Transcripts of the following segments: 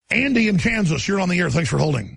Andy in Kansas, you're on the air. Thanks for holding.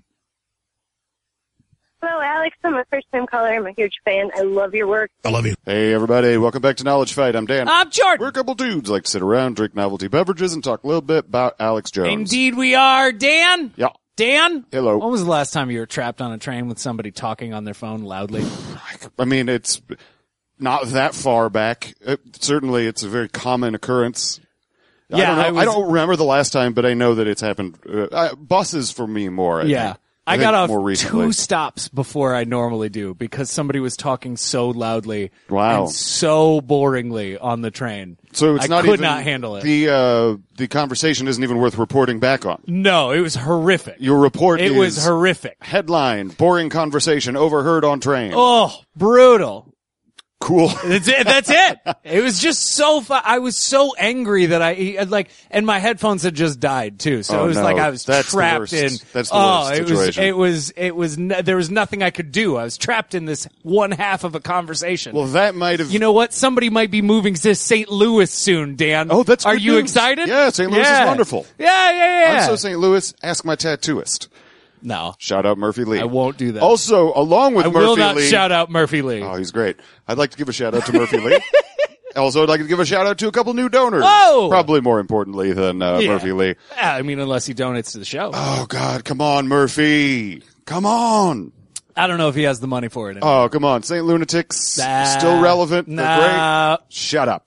Hello, Alex. I'm a first-time caller. I'm a huge fan. I love your work. I love you. Hey, everybody. Welcome back to Knowledge Fight. I'm Dan. I'm Jordan. We're a couple dudes like to sit around, drink novelty beverages, and talk a little bit about Alex Jones. Indeed we are. Dan? Yeah. Dan? Hello. When was the last time you were trapped on a train with somebody talking on their phone loudly? I mean, it's not that far back. Certainly, it's a very common occurrence. Yeah, I don't remember the last time, but I know that it's happened. Buses for me more. I think. I got off more recently. 2 stops before I normally do because somebody was talking so loudly Wow. and so boringly on the train. So it's I not could even, not handle it. The conversation isn't even worth reporting back on. No, it was horrific. Your report It is was horrific. headline, boring conversation overheard on train. Oh, brutal. Cool. That's it. That's it. It was just so I was so angry that and my headphones had just died too. So Oh, it was no. like I was That's the trapped worst. in. That's the worst situation. There was nothing I could do. I was trapped in this one half of a conversation. Well, that might have... You know what? Somebody might be moving to St. Louis soon, Dan. Oh, that's Are good you news. excited? Yeah, St. Louis is wonderful. Yeah. I'm so St. Louis, ask my tattooist. No. Shout out Murphy Lee. I won't do that. Also, along with I Murphy will not Lee... shout out Murphy Lee. Oh, he's great. I'd like to give a shout out to Murphy Lee. Also, I'd like to give a shout out to a couple new donors. Whoa! Probably more importantly than Murphy Lee. Yeah, I mean, unless he donates to the show. Oh, God, come on, Murphy. Come on. I don't know if he has the money for it anymore. Oh, come on. St. Lunatics, still relevant. They're Nah. great. Shut up.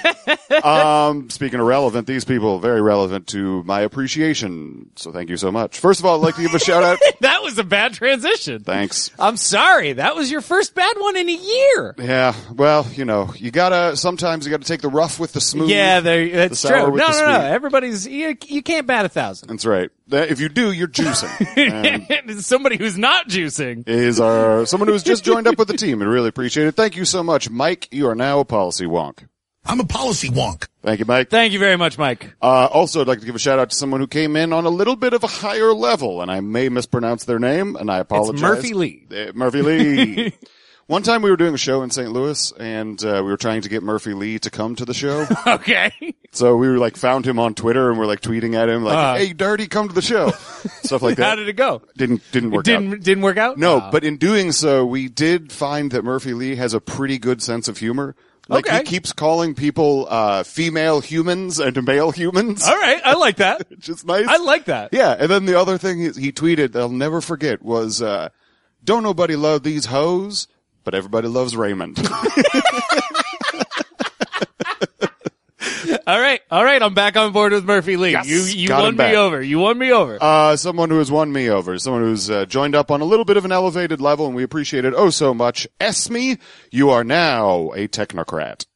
Speaking of relevant, these people, very relevant to my appreciation. So thank you so much. First of all, I'd like to give a shout out. That was a bad transition. Thanks. I'm sorry. That was your first bad one in a year. Yeah, well, sometimes you gotta take the rough with the smooth. Yeah, that's the sour true. with No, the sweet. Everybody's, you can't bat 1,000. That's right. If you do, you're juicing. And Somebody who's not juicing. is someone who's just joined up with the team. I really appreciate it. Thank you so much, Mike. You are now a policy wonk. I'm a policy wonk. Thank you, Mike. Thank you very much, Mike. Also, I'd like to give a shout out to someone who came in on a little bit of a higher level, and I may mispronounce their name, and I apologize. It's Murphy Lee. Murphy Lee. One time we were doing a show in St. Louis, and we were trying to get Murphy Lee to come to the show. Okay. So we were found him on Twitter, and we're tweeting at him hey, Dirty, come to the show. Stuff like that. How did it go? Didn't work out. Didn't work out? No, but in doing so, we did find that Murphy Lee has a pretty good sense of humor. Okay. He keeps calling people female humans and male humans. All right. I like that. Which is nice. I like that. Yeah, and then the other thing he tweeted, I'll never forget, was, don't nobody love these hoes, but everybody loves Raymond. All right. I'm back on board with Murphy Lee. Yes, You got won him back. me over. You won me over. Someone who has won me over, someone who's joined up on a little bit of an elevated level, and we appreciate it oh so much. Esme, you are now a technocrat.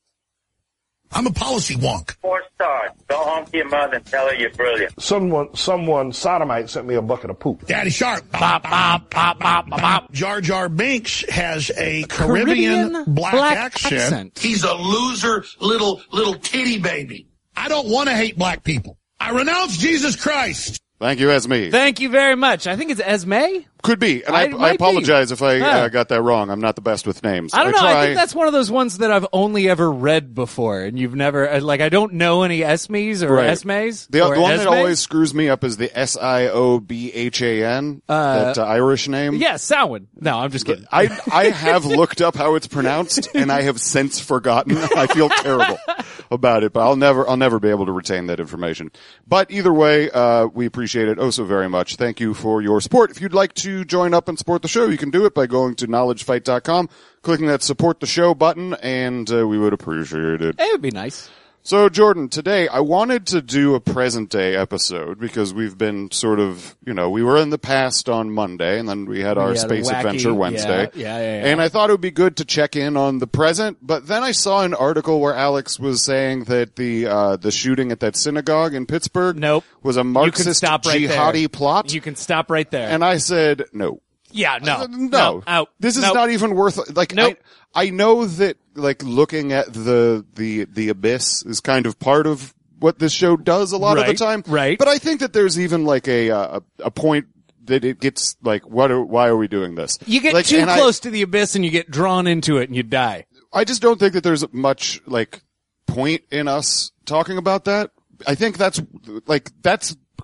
I'm a policy wonk. 4 stars. Go home to your mother and tell her you're brilliant. Someone sodomite sent me a bucket of poop. Daddy Sharp. Bop, bop, bop, bop, bop, bop. Jar Jar Binks has a Caribbean black accent. He's a loser, little titty baby. I don't want to hate black people. I renounce Jesus Christ. Thank you, Esme. Thank you very much. I think it's Esme. Could be, and It I might apologize be. if I got that wrong. I'm not the best with names. I don't know. try. I think that's one of those ones that I've only ever read before, and you've never I don't know any Esmes or Right. Esmes. The or one that Esmes. always screws me up is the Siobhan, that Irish name. Yeah, Samhain. No, I'm just kidding. I have looked up how it's pronounced, and I have since forgotten. I feel terrible about it, but I'll never be able to retain that information. But either way, we appreciate it oh so very much. Thank you for your support. If you'd like to join up and support the show, you can do it by going to knowledgefight.com, clicking that support the show button, and we would appreciate it. It would be nice. So, Jordan, today I wanted to do a present day episode because we've been sort of, we were in the past on Monday, and then we had our Yeah, the Space wacky- Adventure Wednesday. Yeah. And I thought it would be good to check in on the present, but then I saw an article where Alex was saying that the shooting at that synagogue in Pittsburgh Nope. was a You can Marxist stop right jihadi there. plot. You can stop right there. And I said, no. yeah, no. No. Out. This is Nope. not even worth, Nope. I know that, looking at the abyss is kind of part of what this show does a lot of the Right, time. right. But I think that there's even a point that it gets why are we doing this? You get too close to the abyss and you get drawn into it and you die. I just don't think that there's much point in us talking about that. I think that's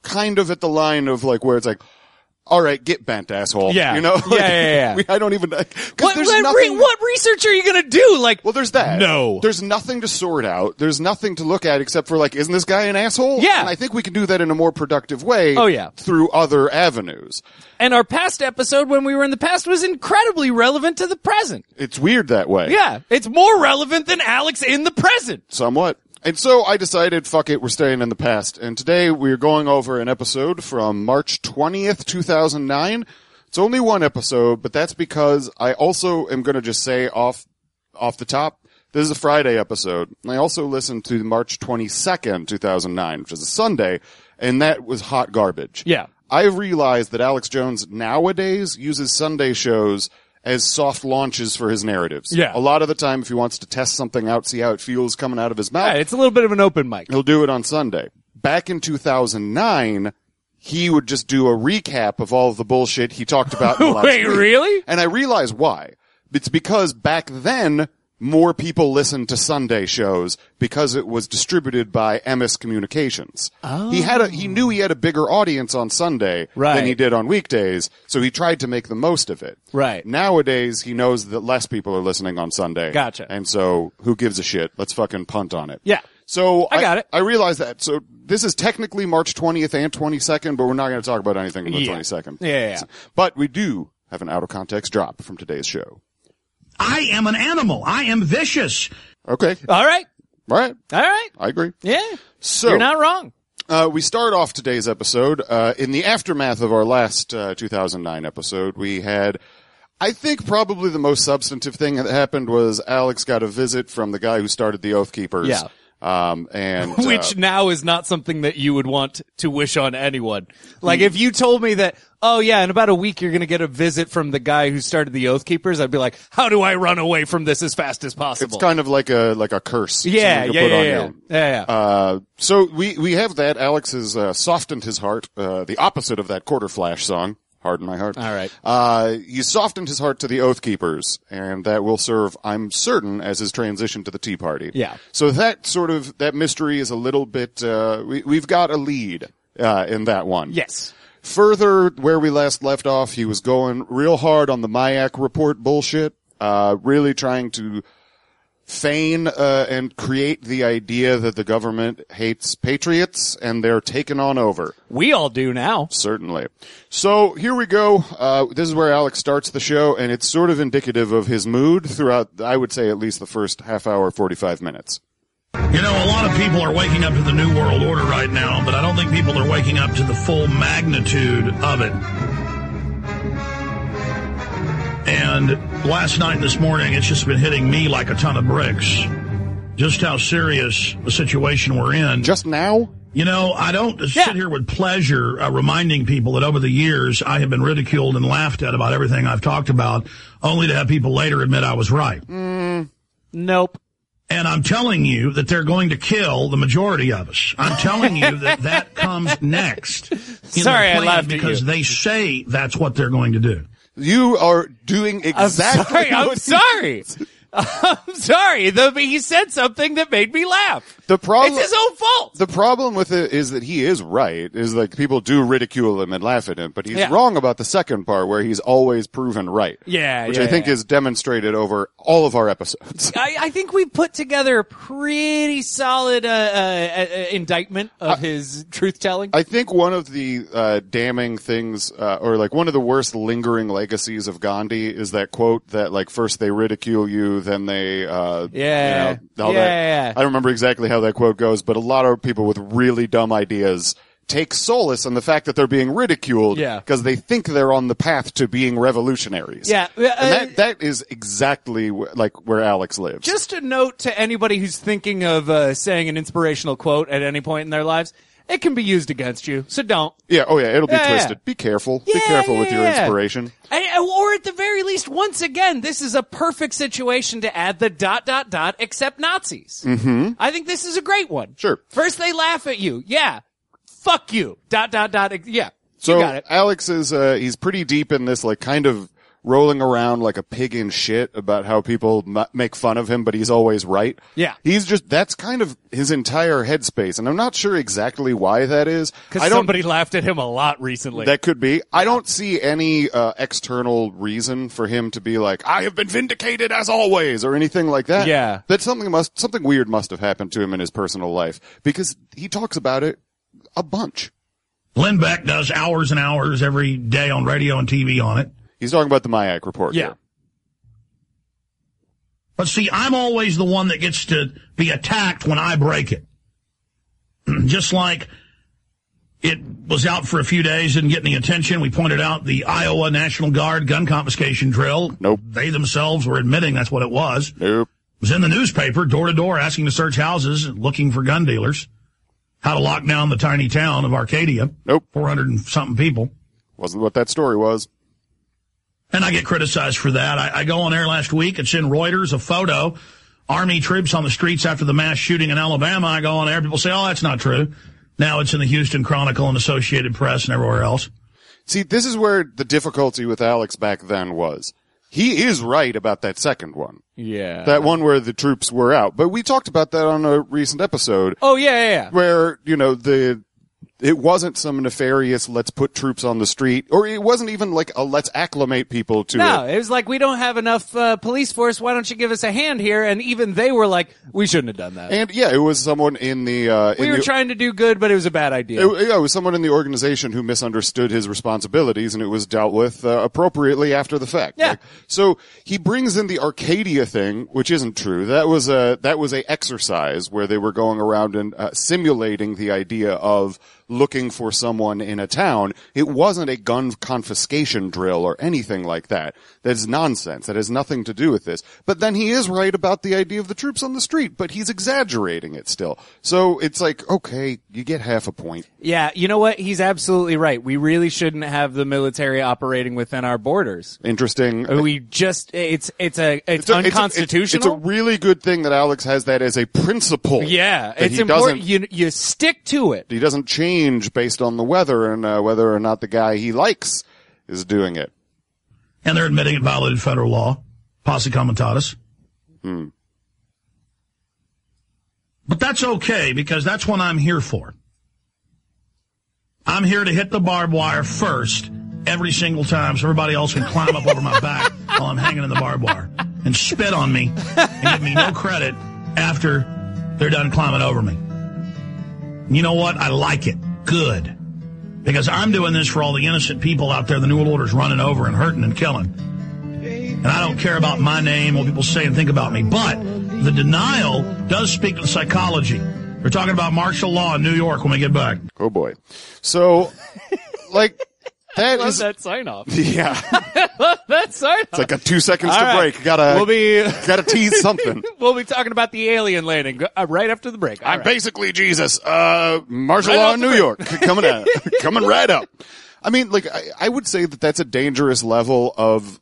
kind of at the line of like where it's like, all right, get bent, asshole. Yeah. You know? Like, yeah. I don't even, what research are you going to do? Like, well, there's that. No. There's nothing to sort out. There's nothing to look at except for like, isn't this guy an asshole? Yeah. And I think we can do that in a more productive way. Oh, yeah. Through other avenues. And our past episode, when we were in the past, was incredibly relevant to the present. It's weird that way. Yeah. It's more relevant than Alex in the present. Somewhat. And so I decided, fuck it, we're staying in the past. And today we're going over an episode from March 20th, 2009. It's only one episode, but that's because I also am going to just say off the top, this is a Friday episode. And I also listened to March 22nd, 2009, which is a Sunday, and that was hot garbage. Yeah. I've realized that Alex Jones nowadays uses Sunday shows as soft launches for his narratives. Yeah. A lot of the time, if he wants to test something out, see how it feels coming out of his mouth. Yeah, it's a little bit of an open mic. He'll do it on Sunday. Back in 2009, he would just do a recap of all of the bullshit he talked about in the last Wait, week. really? And I realize why. It's because back then, more people listened to Sunday shows because it was distributed by MS Communications. Oh. He knew he had a bigger audience on Sunday than he did on weekdays, so he tried to make the most of it. Right. Nowadays, he knows that less people are listening on Sunday. Gotcha. And so, who gives a shit? Let's fucking punt on it. Yeah. So I got it. I realize that. So this is technically March 20th and 22nd, but we're not going to talk about anything on the 22nd. Yeah. But we do have an out of context drop from today's show. I am an animal. I am vicious. Okay. All right. Right. All right. I agree. Yeah. So you're not wrong. We start off today's episode in the aftermath of our last 2009 episode. We had, I think, probably the most substantive thing that happened was Alex got a visit from the guy who started the Oath Keepers. Yeah. And which now is not something that you would want to wish on anyone. Like if you told me that, oh yeah, in about a week you're going to get a visit from the guy who started the Oath Keepers, I'd be like, how do I run away from this as fast as possible? It's kind of like a curse. Yeah. Yeah. So we have that. Alex has softened his heart. The opposite of that Quarter Flash song. Harden my heart. All right. He softened his heart to the Oath Keepers, and that will serve, I'm certain, as his transition to the Tea Party. Yeah. So that mystery is a little bit, we've got a lead, in that one. Yes. Further, where we last left off, he was going real hard on the Mayak report bullshit, really trying to feign and create the idea that the government hates patriots and they're taken on over. We all do now. Certainly. So here we go. This is where Alex starts the show, and it's sort of indicative of his mood throughout, I would say, at least the first half hour, 45 minutes. You know, a lot of people are waking up to the New World Order right now, but I don't think people are waking up to the full magnitude of it. And last night and this morning, it's just been hitting me like a ton of bricks. Just how serious the situation we're in. Just now? You know, I don't sit here with pleasure reminding people that over the years I have been ridiculed and laughed at about everything I've talked about, only to have people later admit I was right. Nope. And I'm telling you that they're going to kill the majority of us. I'm telling you that comes next. Sorry, I laughed at you. Because they say that's what they're going to do. You are doing exactly I'm sorry. I'm sorry. He said something that made me laugh. It's his own fault. The problem with it is that he is right. Is like people do ridicule him and laugh at him, but he's wrong about the second part where he's always proven right. Yeah, which I think is demonstrated over all of our episodes. I think we put together a pretty solid indictment of his truth telling. I think one of the damning things, or like one of the worst lingering legacies of Gandhi is that quote that like first they ridicule you, then they I don't remember exactly how that quote goes, but a lot of people with really dumb ideas take solace in the fact that they're being ridiculed because they think they're on the path to being revolutionaries. Yeah. And that is exactly where Alex lives. Just a note to anybody who's thinking of saying an inspirational quote at any point in their lives. It can be used against you, so don't. Yeah, it'll be twisted. Be careful. Be careful with your inspiration. Or at the very least, once again, this is a perfect situation to add the ... except Nazis. Mm-hmm. I think this is a great one. Sure. First they laugh at you. Yeah. Fuck you. ... Yeah. So you got it. Alex is, he's pretty deep in this like kind of rolling around like a pig in shit about how people make fun of him, but he's always right. Yeah. That's kind of his entire headspace. And I'm not sure exactly why that is. Because somebody laughed at him a lot recently. That could be. I don't see any external reason for him to be like, I have been vindicated as always, or anything like that. Yeah. That something weird must have happened to him in his personal life, because he talks about it a bunch. Glenn Beck does hours and hours every day on radio and TV on it. He's talking about the MIAC report. Yeah. Here. But see, I'm always the one that gets to be attacked when I break it. Just like it was out for a few days, didn't get any attention. We pointed out the Iowa National Guard gun confiscation drill. Nope. They themselves were admitting that's what it was. Nope. It was in the newspaper, door to door, asking to search houses, looking for gun dealers. How to lock down the tiny town of Arcadia. Nope. 400 and something people. Wasn't what that story was. And I get criticized for that. I go on air last week. It's in Reuters, a photo. Army troops on the streets after the mass shooting in Alabama. I go on air. People say, oh, that's not true. Now it's in the Houston Chronicle and Associated Press and everywhere else. See, this is where the difficulty with Alex back then was. He is right about that second one. Yeah. That one where the troops were out. But we talked about that on a recent episode. Oh, yeah. Where, it wasn't some nefarious, let's put troops on the street, or it wasn't even like a let's acclimate people to it. No, it was like, we don't have enough police force, why don't you give us a hand here? And even they were like, we shouldn't have done that. And yeah, it was someone in the... we were trying to do good, but it was a bad idea. It was someone in the organization who misunderstood his responsibilities, and it was dealt with appropriately after the fact. Yeah. So he brings in the Arcadia thing, which isn't true. That was a exercise where they were going around and simulating the idea of looking for someone in a town. It wasn't a gun confiscation drill or anything like that. That's nonsense. That has nothing to do with this. But then he is right about the idea of the troops on the street, but he's exaggerating it still. So it's like, okay, you get half a point. Yeah, you know what? He's absolutely right. We really shouldn't have the military operating within our borders. Interesting. It's unconstitutional. It's a really good thing that Alex has that as a principle. Yeah, it's important. You stick to it. He doesn't change based on the weather and whether or not the guy he likes is doing it. And they're admitting it violated federal law, posse comitatus. But that's okay, because that's what I'm here for. I'm here to hit the barbed wire first every single time so everybody else can climb up over my back while I'm hanging in the barbed wire and spit on me and give me no credit after they're done climbing over me. You know what? I like it. Good. Because I'm doing this for all the innocent people out there the New World Order's running over and hurting and killing. And I don't care about my name, what people say and think about me. But the denial does speak to the psychology. We're talking about martial law in New York when we get back. Oh, boy. So, like... I love that sign off. Yeah. I love that sign off. It's like a 2 seconds All to right. break. Gotta tease something. We'll be talking about the alien landing right after the break. I'm basically Jesus. Martial law in New York. Coming coming right up. I mean, like, I would say that that's a dangerous level of,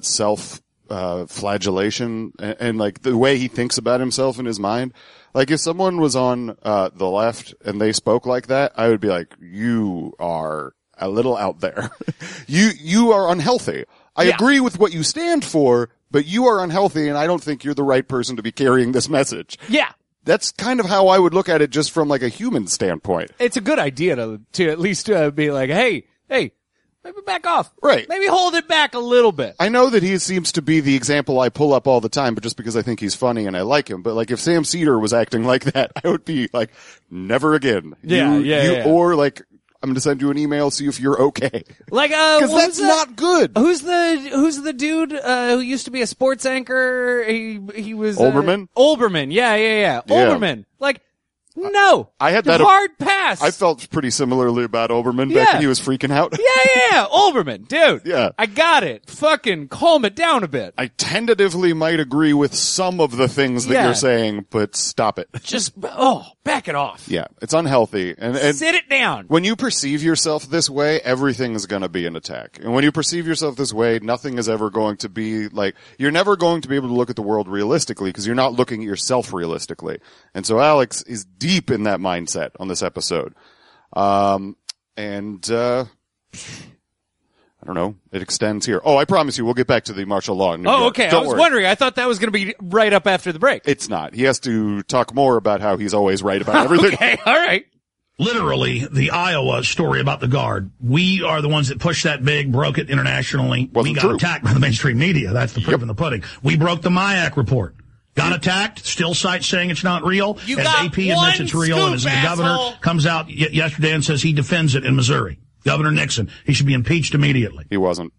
flagellation and like the way he thinks about himself in his mind. Like if someone was on, the left and they spoke like that, I would be like, you are a little out there. You are unhealthy. I agree with what you stand for, but you are unhealthy and I don't think you're the right person to be carrying this message. Yeah. That's kind of how I would look at it just from like a human standpoint. It's a good idea to at least be like, hey, maybe back off. Right. Maybe hold it back a little bit. I know that he seems to be the example I pull up all the time, but just because I think he's funny and I like him. But like if Sam Cedar was acting like that, I would be like, never again. Yeah. Or like, I'm going to send you an email, see if you're okay. Like, because that's not good. Who's the dude, who used to be a sports anchor? He was, Olbermann? Olbermann. Yeah. Olbermann. Like, no. I had that hard pass. I felt pretty similarly about Olbermann back when he was freaking out. Yeah. Olbermann, dude. Yeah. I got it. Fucking calm it down a bit. I tentatively might agree with some of the things that you're saying, but stop it. Just, back it off. Yeah. It's unhealthy. And sit it down. When you perceive yourself this way, everything is going to be an attack. And when you perceive yourself this way, nothing is ever going to be like, you're never going to be able to look at the world realistically because you're not looking at yourself realistically. And so Alex is deep in that mindset on this episode. I don't know. It extends here. Oh, I promise you, we'll get back to the martial law in New York. Oh, okay. Don't I was worry. wondering. I thought that was going to be right up after the break. It's not. He has to talk more about how he's always right about everything. Okay, all right. Literally, the Iowa story about the Guard. We are the ones that pushed that big, broke it internationally. Wasn't we got true. attacked by the mainstream media. That's the proof in the pudding. We broke the Mayak report. Got attacked. Still sites saying it's not real. You as got AP admits one it's real, and as the scoop, governor asshole. comes out yesterday and says he defends it in Missouri. Governor Nixon. He should be impeached immediately. He wasn't.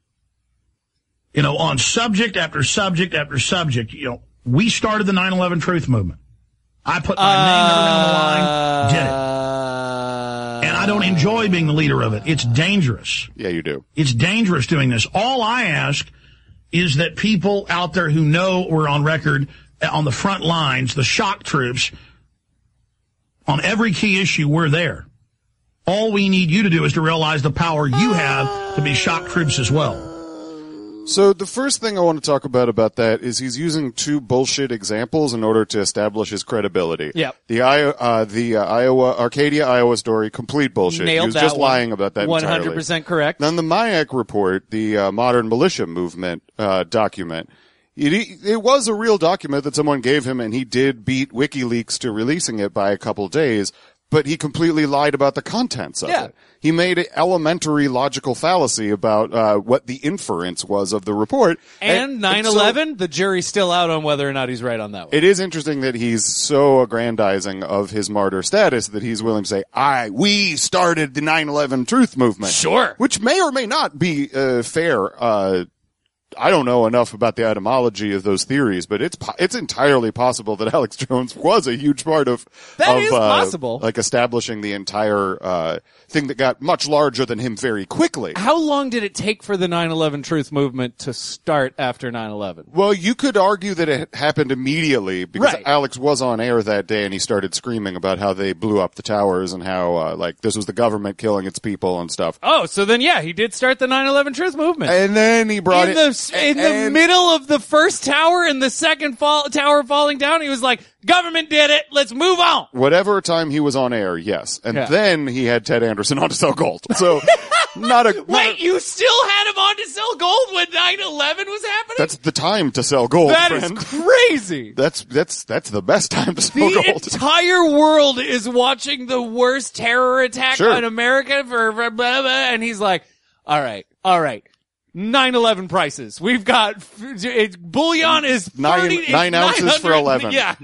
You know, on subject after subject after subject, we started the 9/11 truth movement. I put my name everywhere on the line, did it. And I don't enjoy being the leader of it. It's dangerous. Yeah, you do. It's dangerous doing this. All I ask is that people out there who know we're on record on the front lines, the shock troops, on every key issue, we're there. All we need you to do is to realize the power you have to be shock troops as well. So the first thing I want to talk about that is he's using two bullshit examples in order to establish his credibility. Yep. The Arcadia, Iowa story, complete bullshit. Nailed he was that just one. lying about that 100% correct. Then the Mayak report, the modern militia movement document, it was a real document that someone gave him, and he did beat WikiLeaks to releasing it by a couple days, but he completely lied about the contents of it. He made an elementary logical fallacy about what the inference was of the report. And 9/11, the jury's still out on whether or not he's right on that one. It is interesting that he's so aggrandizing of his martyr status that he's willing to say, we started the 9/11 truth movement. Sure. Which may or may not be fair. I don't know enough about the etymology of those theories, but it's entirely possible that Alex Jones was a huge part of That is possible. Like establishing the entire thing that got much larger than him very quickly. How long did it take for the 9/11 truth movement to start after 9/11? Well, you could argue that it happened immediately because Right. Alex was on air that day and he started screaming about how they blew up the towers and how this was the government killing its people and stuff. Oh, so then he did start the 9/11 truth movement. And then he brought in the middle of the first tower and the second tower falling down, he was like, government did it, let's move on. Whatever time he was on air, yes. And Yeah. then he had Ted Anderson on to sell gold. So Wait, you still had him on to sell gold when 9/11 was happening? that's the time to sell gold, That is friend. crazy. That's the best time to sell The gold. entire world is watching the worst terror attack Sure. on America for blah, blah, blah, and he's like, all right. 9/11 prices. We've got bullion is 30, nine ounces for 11. Yeah.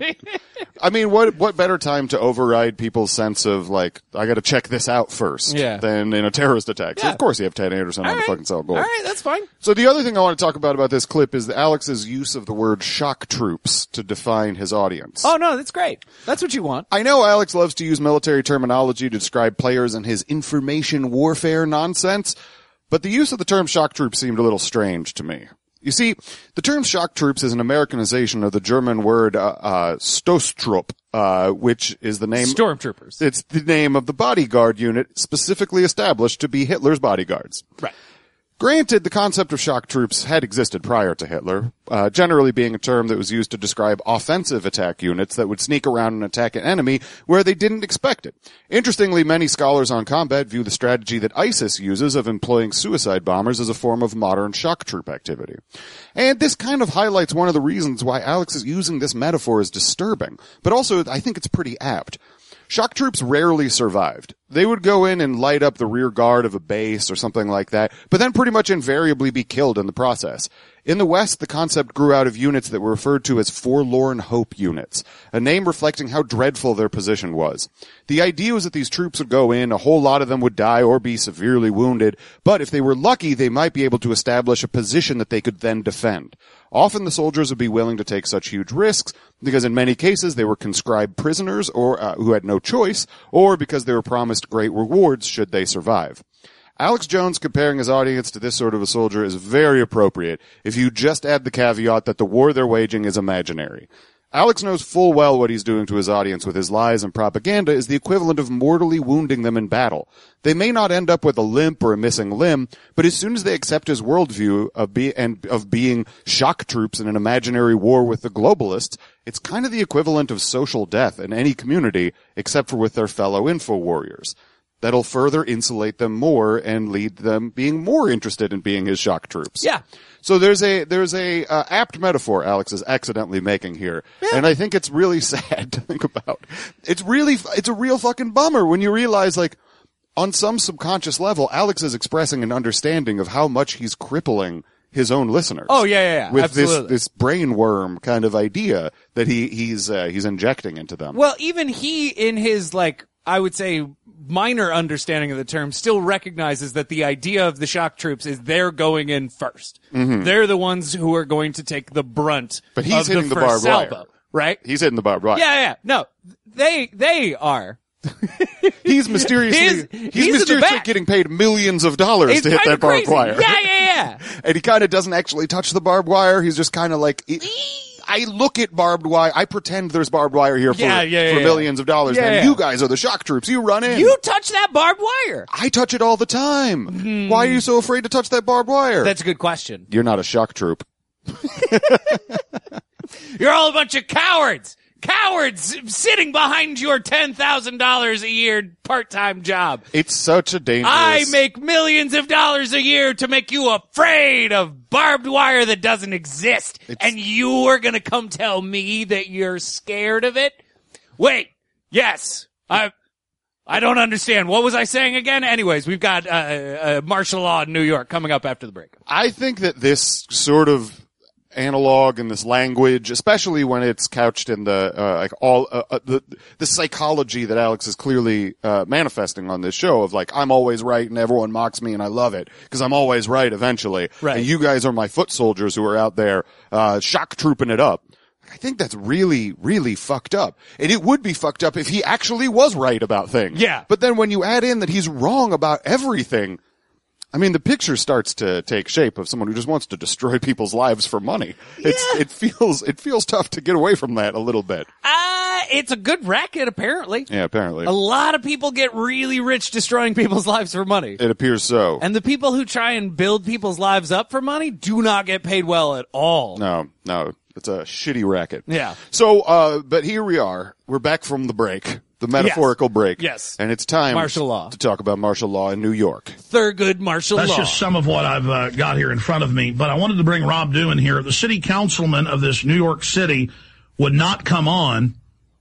I mean, what better time to override people's sense of like, I got to check this out first than in a terrorist attack. So Yeah. of course you have Ted Anderson on to fucking sell gold. All right, that's fine. So the other thing I want to talk about this clip is Alex's use of the word shock troops to define his audience. Oh no, that's great. That's what you want. I know Alex loves to use military terminology to describe players and his information warfare nonsense, but the use of the term shock troops seemed a little strange to me. You see, the term shock troops is an Americanization of the German word Stoßtrupp, which is the name... Stormtroopers. It's the name of the bodyguard unit specifically established to be Hitler's bodyguards. Right. Granted, the concept of shock troops had existed prior to Hitler, generally being a term that was used to describe offensive attack units that would sneak around and attack an enemy where they didn't expect it. Interestingly, many scholars on combat view the strategy that ISIS uses of employing suicide bombers as a form of modern shock troop activity. And this kind of highlights one of the reasons why Alex is using this metaphor as disturbing, but also I think it's pretty apt. Shock troops rarely survived. They would go in and light up the rear guard of a base or something like that, but then pretty much invariably be killed in the process. In the West, the concept grew out of units that were referred to as forlorn hope units, a name reflecting how dreadful their position was. The idea was that these troops would go in, a whole lot of them would die or be severely wounded, but if they were lucky, they might be able to establish a position that they could then defend. Often the soldiers would be willing to take such huge risks because in many cases they were conscribed prisoners or who had no choice, or because they were promised great rewards should they survive. Alex Jones comparing his audience to this sort of a soldier is very appropriate if you just add the caveat that the war they're waging is imaginary. Alex knows full well what he's doing to his audience with his lies and propaganda is the equivalent of mortally wounding them in battle. They may not end up with a limp or a missing limb, but as soon as they accept his worldview of being shock troops in an imaginary war with the globalists, it's kind of the equivalent of social death in any community except for with their fellow info warriors. that'll further insulate them more and lead them being more interested in being his shock troops. Yeah. So there's a apt metaphor Alex is accidentally making here, and I think it's really sad to think about. It's a real fucking bummer when you realize, like, on some subconscious level, Alex is expressing an understanding of how much he's crippling his own listeners. Oh yeah. With Absolutely. this brain worm kind of idea that he's injecting into them. Well, even he, in his, like, I would say, minor understanding of the term, still recognizes that the idea of the shock troops is they're going in first. Mm-hmm. They're the ones who are going to take the brunt But he's of hitting the first barbed salvo, wire. right? He's hitting the barbed wire. Yeah. No, they are. He's mysteriously he's in the back. getting paid millions of dollars It's to hit kinda that barbed crazy. wire. Yeah. And he kind of doesn't actually touch the barbed wire. He's just kind of like, I look at barbed wire. I pretend there's barbed wire here for millions of dollars. Yeah, and yeah. you guys are the shock troops. You run in. You touch that barbed wire. I touch it all the time. Why are you so afraid to touch that barbed wire? That's a good question. You're not a shock troop. You're all a bunch of cowards. Cowards sitting behind your $10,000 a year part-time job. It's such a dangerous... I make millions of dollars a year to make you afraid of barbed wire that doesn't exist. And you're going to come tell me that you're scared of it? Wait. Yes. I don't understand. What was I saying again? Anyways, we've got martial law in New York coming up after the break. I think that this sort of analog and this language, especially when it's couched in the the psychology that Alex is clearly manifesting on this show of, like, I'm always right and everyone mocks me and I love it because I'm always right eventually. Right. And you guys are my foot soldiers who are out there shock trooping it up. I think that's really, really fucked up. And it would be fucked up if he actually was right about things. Yeah. But then when you add in that he's wrong about everything, I mean, the picture starts to take shape of someone who just wants to destroy people's lives for money. It feels tough to get away from that a little bit. It's a good racket, apparently. Yeah, apparently. A lot of people get really rich destroying people's lives for money. It appears so. And the people who try and build people's lives up for money do not get paid well at all. No. It's a shitty racket. Yeah. So, but here we are. We're back from the break. The metaphorical break. Yes. And it's time Martial law. to talk about martial law in New York. Thurgood martial law. That's just some of what I've got here in front of me. But I wanted to bring Rob Dew in here. The city councilman of this New York City would not come on,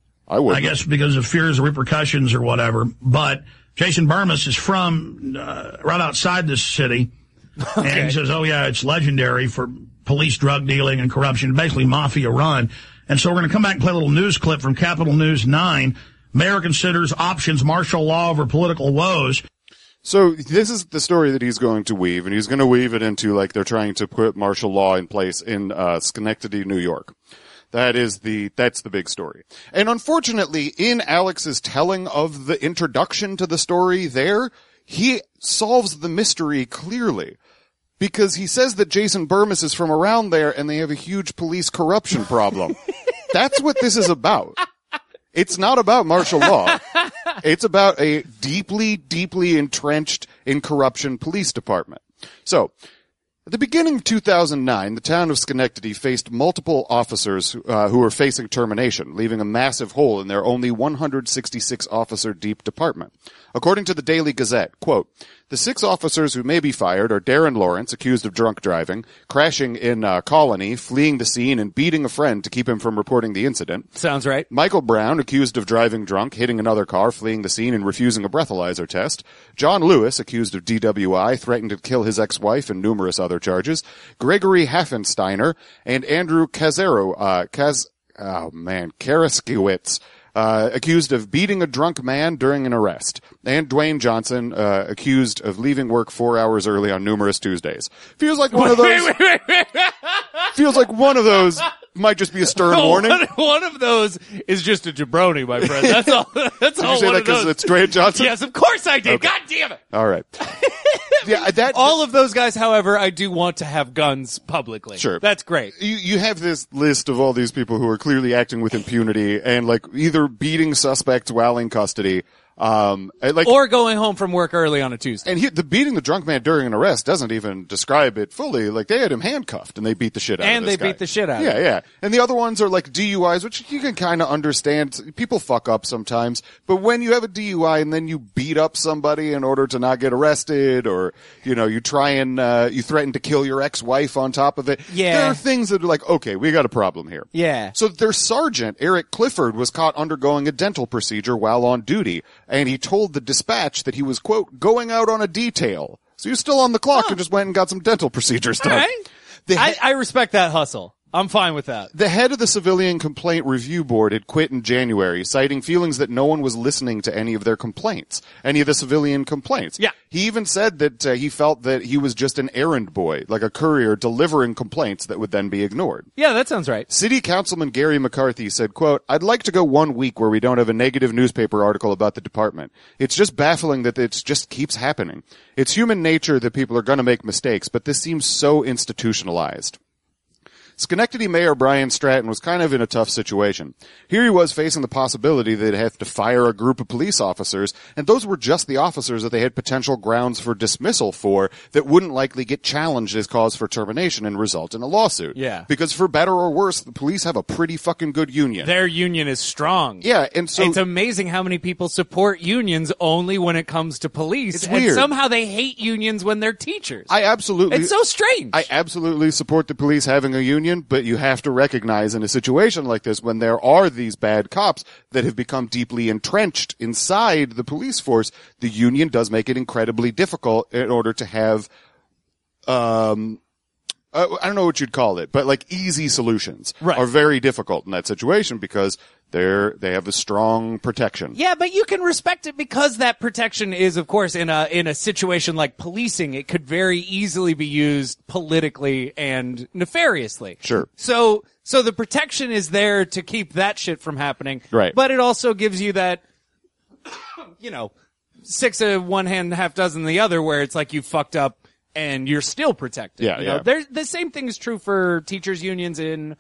I guess because of fears of repercussions or whatever. But Jason Burmis is from right outside this city. Okay. And he says, oh, yeah, it's legendary for police drug dealing and corruption, basically mafia run. And so we're going to come back and play a little news clip from Capital News 9. Mayor considers options martial law over political woes. So this is the story that he's going to weave, and he's going to weave it into, like, they're trying to put martial law in place in Schenectady, New York. That's the big story. And unfortunately, in Alex's telling of the introduction to the story there, he solves the mystery clearly. Because he says that Jason Burmis is from around there and they have a huge police corruption problem. That's what this is about. It's not about martial law. It's about a deeply, deeply entrenched in corruption police department. So, at the beginning of 2009, the town of Schenectady faced multiple officers who were facing termination, leaving a massive hole in their only 166 officer deep department. According to the Daily Gazette, quote, the 6 officers who may be fired are Darren Lawrence, accused of drunk driving, crashing in Colony, fleeing the scene, and beating a friend to keep him from reporting the incident. Sounds right. Michael Brown, accused of driving drunk, hitting another car, fleeing the scene, and refusing a breathalyzer test. John Lewis, accused of DWI, threatened to kill his ex-wife, and numerous other charges. Gregory Haffensteiner and Andrew Karaskiewicz, accused of beating a drunk man during an arrest. And Dwayne Johnson, accused of leaving work 4 hours early on numerous Tuesdays. Feels like one of those. Feels like one of those might just be a stern warning. One of those is just a jabroni, my friend. That's all. That's Did all. you say one that of those. because it's Dwayne Johnson? Yes, of course I did. Okay. God damn it! All right. Yeah, All of those guys, however, I do want to have guns publicly. Sure. That's great. You have this list of all these people who are clearly acting with impunity and, like, either beating suspects while in custody, Or going home from work early on a Tuesday. And the beating the drunk man during an arrest doesn't even describe it fully. Like, they had him handcuffed and they beat the shit out of this guy. And they beat the shit out of him. Yeah, yeah. And the other ones are like DUIs, which you can kind of understand. People fuck up sometimes. But when you have a DUI and then you beat up somebody in order to not get arrested, or, you know, you try and, you threaten to kill your ex-wife on top of it. Yeah. There are things that are like, okay, we got a problem here. Yeah. So their sergeant, Eric Clifford, was caught undergoing a dental procedure while on duty, and he told the dispatch that he was, quote, going out on a detail. So he was still on the clock and just went and got some dental procedures done. All right. I respect that hustle. I'm fine with that. The head of the Civilian Complaint Review Board had quit in January, citing feelings that no one was listening to any of their complaints, any of the civilian complaints. Yeah. He even said that he felt that he was just an errand boy, like a courier delivering complaints that would then be ignored. Yeah, that sounds right. City Councilman Gary McCarthy said, quote, I'd like to go 1 week where we don't have a negative newspaper article about the department. It's just baffling that it just keeps happening. It's human nature that people are going to make mistakes, but this seems so institutionalized. Schenectady Mayor Brian Stratton was kind of in a tough situation. Here he was facing the possibility that they'd have to fire a group of police officers, and those were just the officers that they had potential grounds for dismissal for that wouldn't likely get challenged as cause for termination and result in a lawsuit. Yeah. Because for better or worse, the police have a pretty fucking good union. Their union is strong. Yeah, and so it's amazing how many people support unions only when it comes to police. It's and weird. Somehow they hate unions when they're teachers. It's so strange. I absolutely support the police having a union, but you have to recognize in a situation like this, when there are these bad cops that have become deeply entrenched inside the police force, the union does make it incredibly difficult in order to have, I don't know what you'd call it, but like easy solutions are very difficult in that situation because they have a strong protection. Yeah, but you can respect it because that protection is, of course, in a situation like policing, it could very easily be used politically and nefariously. Sure. So the protection is there to keep that shit from happening. Right. But it also gives you that, you know, 6 of one hand, half dozen the other, where it's like you fucked up and you're still protected. Yeah, you know? The same thing is true for teachers' unions in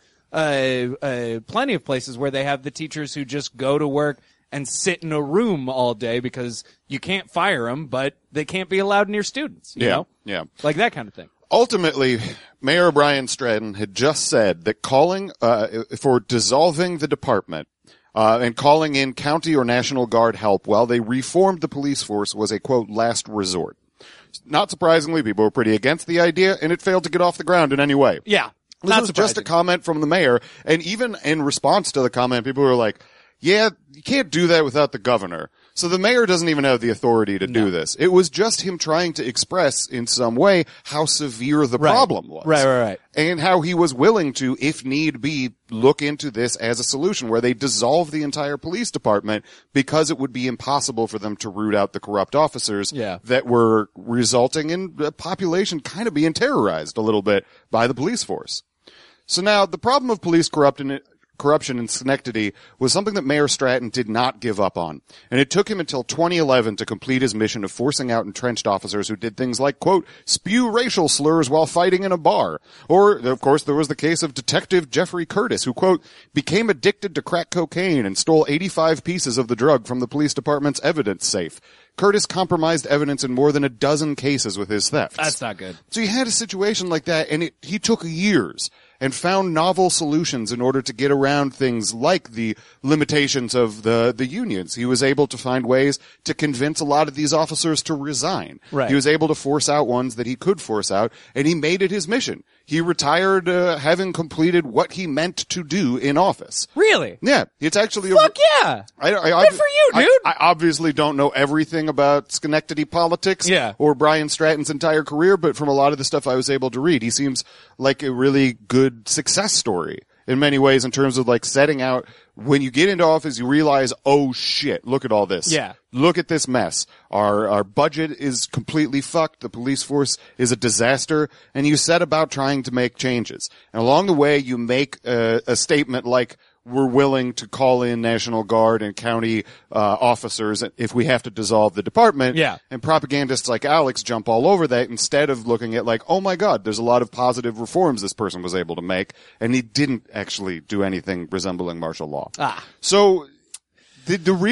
plenty of places where they have the teachers who just go to work and sit in a room all day because you can't fire them, but they can't be allowed near students. You know? Yeah. Like that kind of thing. Ultimately, Mayor Brian Stratton had just said that calling for dissolving the department and calling in county or National Guard help while they reformed the police force was a, quote, last resort. Not surprisingly, people were pretty against the idea, and it failed to get off the ground in any way. Yeah. This was just a comment from the mayor, and even in response to the comment, people were like, yeah, you can't do that without the governor. So the mayor doesn't even have the authority to do this. It was just him trying to express in some way how severe the problem was. Right. And how he was willing to, if need be, look into this as a solution where they dissolve the entire police department because it would be impossible for them to root out the corrupt officers that were resulting in the population kind of being terrorized a little bit by the police force. So now the problem of police corruption in Schenectady was something that Mayor Stratton did not give up on. And it took him until 2011 to complete his mission of forcing out entrenched officers who did things like, quote, spew racial slurs while fighting in a bar. Or, of course, there was the case of Detective Jeffrey Curtis, who, quote, became addicted to crack cocaine and stole 85 pieces of the drug from the police department's evidence safe. Curtis compromised evidence in more than a dozen cases with his thefts. That's not good. So you had a situation like that, and he took years and found novel solutions in order to get around things like the limitations of the unions. He was able to find ways to convince a lot of these officers to resign. Right. He was able to force out ones that he could force out, and he made it his mission. He retired having completed what he meant to do in office. Really? Yeah. It's actually Fuck yeah! Good for you, dude! I obviously don't know everything about Schenectady politics or Brian Stratton's entire career, but from a lot of the stuff I was able to read, he seems like a really good success story in many ways in terms of like setting out when you get into office, you realize, oh shit, look at all this. Yeah. Look at this mess. Our budget is completely fucked. The police force is a disaster. And you set about trying to make changes. And along the way, you make a statement like, we're willing to call in National Guard and county officers if we have to dissolve the department. Yeah. And propagandists like Alex jump all over that instead of looking at like, oh my God, there's a lot of positive reforms this person was able to make, and he didn't actually do anything resembling martial law. Ah. So the real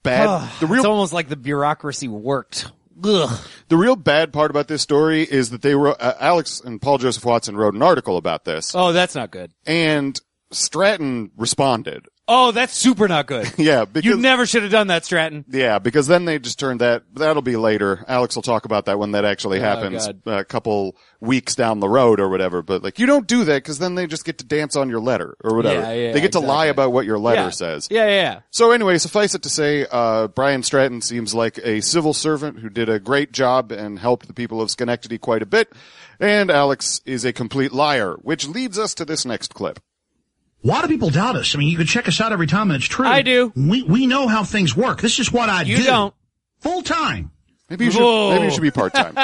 bad, It's almost like the bureaucracy worked. Ugh. the real bad part about this story is that they wrote, Alex and Paul Joseph Watson wrote an article about this, Oh, that's not good. and Stratton responded. Oh, that's super not good. Yeah, because You never should have done that, Stratton. yeah, because then they just turned that'll be later. Alex will talk about that when that actually happens, God. a couple weeks down the road or whatever. But like, you don't do that because then they just get to dance on your letter or whatever. Yeah, they get to lie exactly. about what your letter Yeah. says. Yeah. So anyway, suffice it to say, Brian Stratton seems like a civil servant who did a great job and helped the people of Schenectady quite a bit. And Alex is a complete liar, which leads us to this next clip. A lot of people doubt us. I mean, you can check us out every time, and it's true. I do. We know how things work. This is what I do. You don't. Full time. Maybe you should be part-time.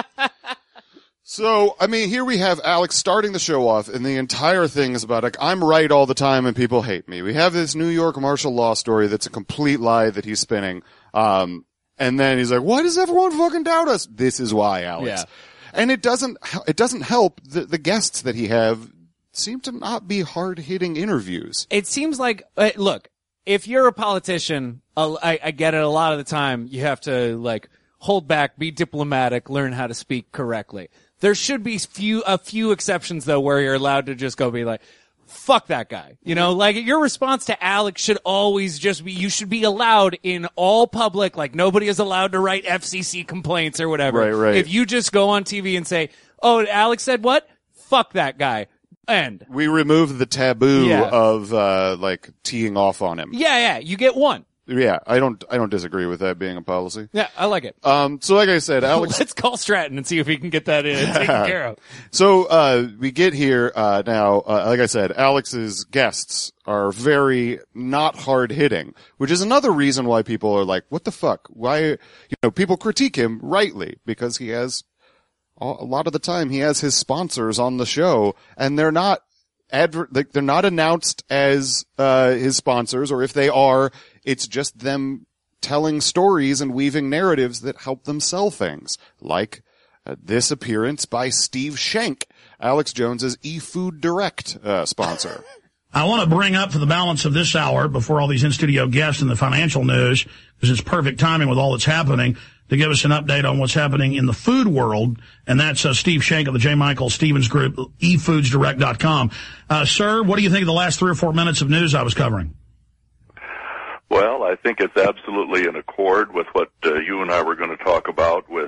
So, I mean, here we have Alex starting the show off, and the entire thing is about, like, I'm right all the time and people hate me. We have this New York martial law story that's a complete lie that he's spinning. And then he's like, why does everyone fucking doubt us? This is why, Alex. Yeah. And it doesn't help the guests that he have seem to not be hard-hitting interviews. It seems like, look, if you're a politician, I get it a lot of the time, you have to, like, hold back, be diplomatic, learn how to speak correctly. There should be a few exceptions, though, where you're allowed to just go be like, fuck that guy. You know, like, your response to Alex should always just be, you should be allowed in all public, like, nobody is allowed to write FCC complaints or whatever. Right. If you just go on TV and say, oh, Alex said what? Fuck that guy. End. We remove the taboo Yeah. of, like, teeing off on him. Yeah, you get one. Yeah, I don't disagree with that being a policy. Yeah, I like it. So like I said, Alex, Let's call Stratton and see if he can get that taken care of. so, we get here, now, like I said, Alex's guests are very not hard hitting, which is another reason why people are like, what the fuck? Why, people critique him rightly because he has, a lot of the time he has his sponsors on the show and they're not they're not announced as, his sponsors, or if they are, it's just them telling stories and weaving narratives that help them sell things, like this appearance by Steve Schenk, Alex Jones's eFood Direct sponsor. I want to bring up for the balance of this hour, before all these in-studio guests and the financial news, because it's perfect timing with all that's happening, to give us an update on what's happening in the food world, and that's Steve Schenk of the J. Michael Stevens Group, eFoodsDirect.com. Sir, what do you think of the last 3 or 4 minutes of news I was covering? Well, I think it's absolutely in accord with what you and I were going to talk about with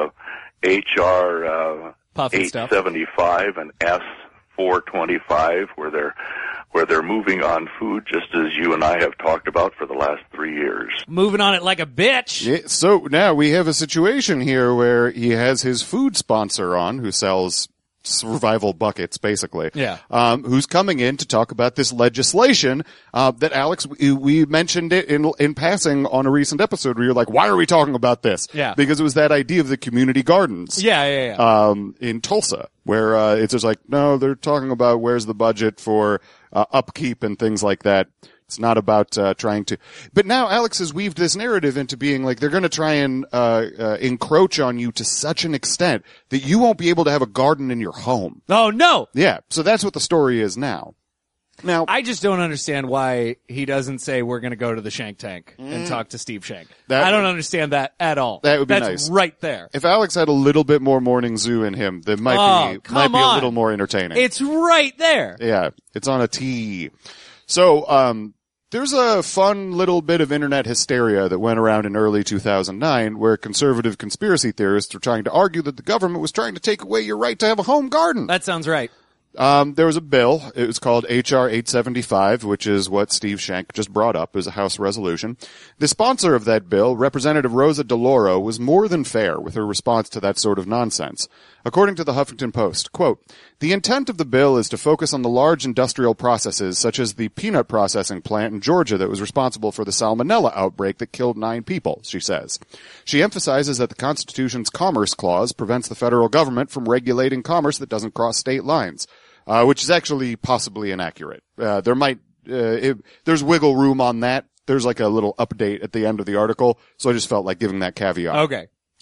H.R. Puffin stuff. 875 and S425, where they're moving on food, just as you and I have talked about for the last 3 years. Moving on it like a bitch. Yeah, so now we have a situation here where he has his food sponsor on, who sells survival buckets, basically. Yeah. Who's coming in to talk about this legislation, that Alex, we mentioned it in passing on a recent episode where you're like, why are we talking about this? Yeah. Because it was that idea of the community gardens. Yeah. In Tulsa, where, it's just like, no, they're talking about where's the budget for, upkeep and things like that. It's not about trying to. But now Alex has weaved this narrative into being like they're going to try and encroach on you to such an extent that you won't be able to have a garden in your home. Oh, no. Yeah, so that's what the story is now. Now, I just don't understand why he doesn't say we're going to go to the Shank Tank and talk to Steve Schenk. I don't understand that at all. That would be That's nice. right there. if Alex had a little bit more morning zoo in him, that might be come a on. little more entertaining. It's right there. Yeah, it's on a T. So, there's a fun little bit of internet hysteria that went around in early 2009 where conservative conspiracy theorists were trying to argue that the government was trying to take away your right to have a home garden. That sounds right. There was a bill. It was called H.R. 875, which is what Steve Schenk just brought up as a House resolution. The sponsor of that bill, Representative Rosa DeLauro, was more than fair with her response to that sort of nonsense. According to the Huffington Post, quote, "The intent of the bill is to focus on the large industrial processes such as the peanut processing plant in Georgia that was responsible for the salmonella outbreak that killed 9 people," she says. She emphasizes that the Constitution's Commerce Clause prevents the federal government from regulating commerce that doesn't cross state lines, which is actually possibly inaccurate. There's wiggle room on that. There's like a little update at the end of the article, so I just felt like giving that caveat. Okay.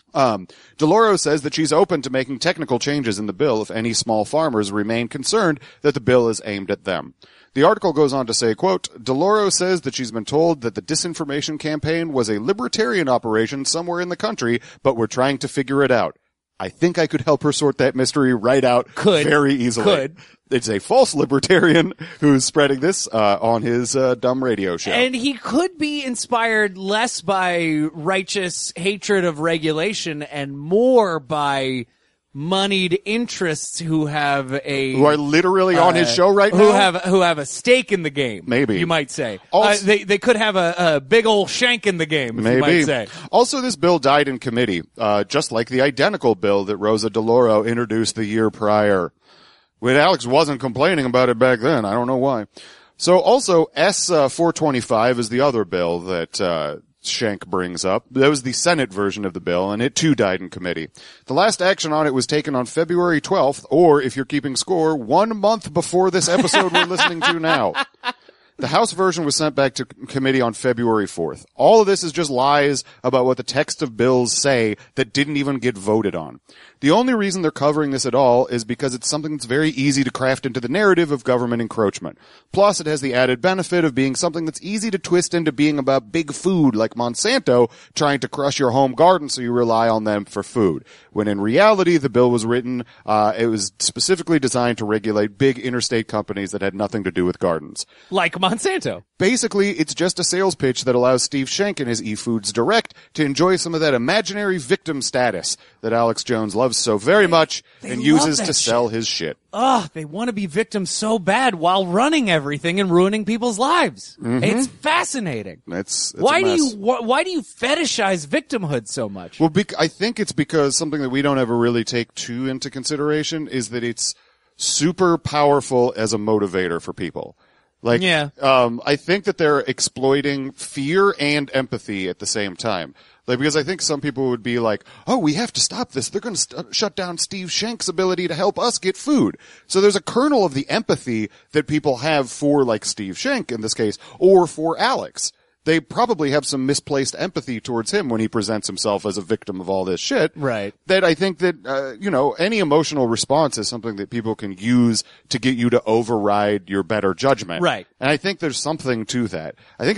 DeLauro says that she's open to making technical changes in the bill if any small farmers remain concerned that the bill is aimed at them. The article goes on to say, quote, DeLauro says that she's been told that the disinformation campaign was a libertarian operation somewhere in the country, but we're trying to figure it out. I think I could help her sort that mystery right out very easily. It's a false libertarian who's spreading this on his dumb radio show. And he could be inspired less by righteous hatred of regulation and more by moneyed interests who are literally on his show right now, who have a stake in the game. Maybe you might say also, they could have a big old shank in the game. Maybe you might say. Also, this bill died in committee, just like the identical bill that Rosa DeLauro introduced the year prior. When Alex wasn't complaining about it back then, I don't know why. So also S-425 is the other bill that Schenck brings up. That was the Senate version of the bill, and it too died in committee. The last action on it was taken on February 12th, or if you're keeping score, 1 month before this episode we're listening to now. The House version was sent back to committee on February 4th. All of this is just lies about what the text of bills say that didn't even get voted on. The only reason they're covering this at all is because it's something that's very easy to craft into the narrative of government encroachment. Plus, it has the added benefit of being something that's easy to twist into being about big food like Monsanto trying to crush your home garden so you rely on them for food. When in reality, the bill was written, it was specifically designed to regulate big interstate companies that had nothing to do with gardens. Like Monsanto. Basically, it's just a sales pitch that allows Steve Schenck and his eFoods Direct to enjoy some of that imaginary victim status that Alex Jones loves so very much and uses to sell his shit. They want to be victims so bad while running everything and ruining people's lives. Mm-hmm. It's fascinating. It's why do you fetishize victimhood so much? Well, I think it's because something that we don't ever really take too into consideration is that it's super powerful as a motivator for people. Like, I think that they're exploiting fear and empathy at the same time. Like, because I think some people would be like, oh, we have to stop this. They're going to shut down Steve Schenck's ability to help us get food. So there's a kernel of the empathy that people have for, like, Steve Schenck in this case, or for Alex. They probably have some misplaced empathy towards him when he presents himself as a victim of all this shit. Right. That I think that, any emotional response is something that people can use to get you to override your better judgment. Right. And I think there's something to that.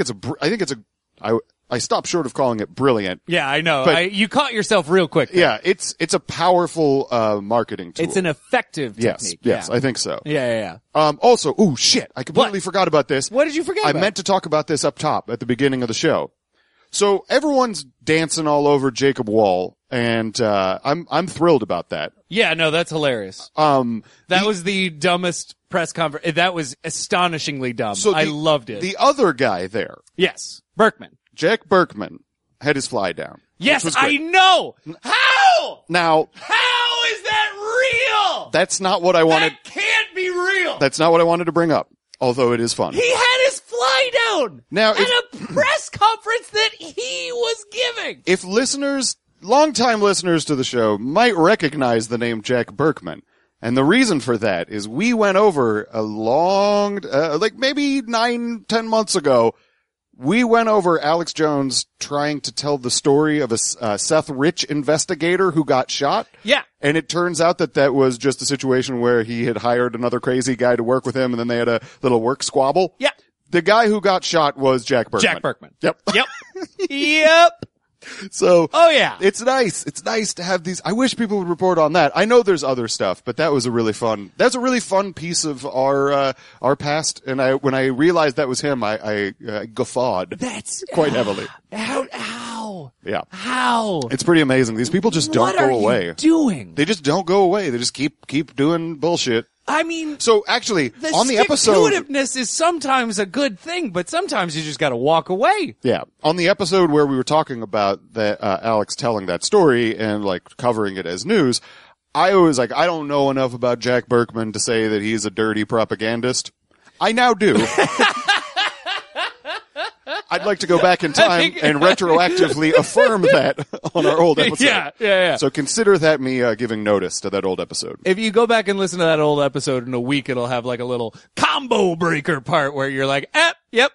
I stopped short of calling it brilliant. Yeah, I know. But you caught yourself real quick. Yeah, it's a powerful marketing tool. It's an effective technique. Yes, I think so. Yeah. Also, shit, I completely forgot about this. What did you forget about? I meant to talk about this up top at the beginning of the show. So everyone's dancing all over Jacob Wall, and I'm thrilled about that. Yeah, no, that's hilarious. That was the dumbest press conference. That was astonishingly dumb. So I loved it. The other guy there. Yes, Berkman. Jack Berkman had his fly down. Yes, I know. How? Now, how is that real? That's not what I wanted. That can't be real. That's not what I wanted to bring up, although it is fun. He had his fly down now, at a press conference that he was giving. If longtime listeners to the show might recognize the name Jack Berkman, and the reason for that is we went over a long, maybe 9-10 months ago, we went over Alex Jones trying to tell the story of a Seth Rich investigator who got shot. Yeah. And it turns out that was just a situation where he had hired another crazy guy to work with him, and then they had a little work squabble. Yeah. The guy who got shot was Jack Berkman. Jack Berkman. Yep. Yep. So, yeah. It's nice. It's nice to have these. I wish people would report on that. I know there's other stuff, but that's a really fun piece of our past. And when I realized that was him, I guffawed. That's quite heavily. How? Yeah. How? It's pretty amazing. These people just don't go away. What are you doing? They just don't go away. They just keep doing bullshit. I mean, so actually, on the episode, stick-to-itiveness is sometimes a good thing, but sometimes you just got to walk away. Yeah, on the episode where we were talking about that, Alex telling that story and like covering it as news, I was like, I don't know enough about Jack Berkman to say that he's a dirty propagandist. I now do. I'd like to go back in time and retroactively affirm that on our old episode. Yeah. So consider that me giving notice to that old episode. If you go back and listen to that old episode in a week, it'll have like a little combo breaker part where you're like, yep,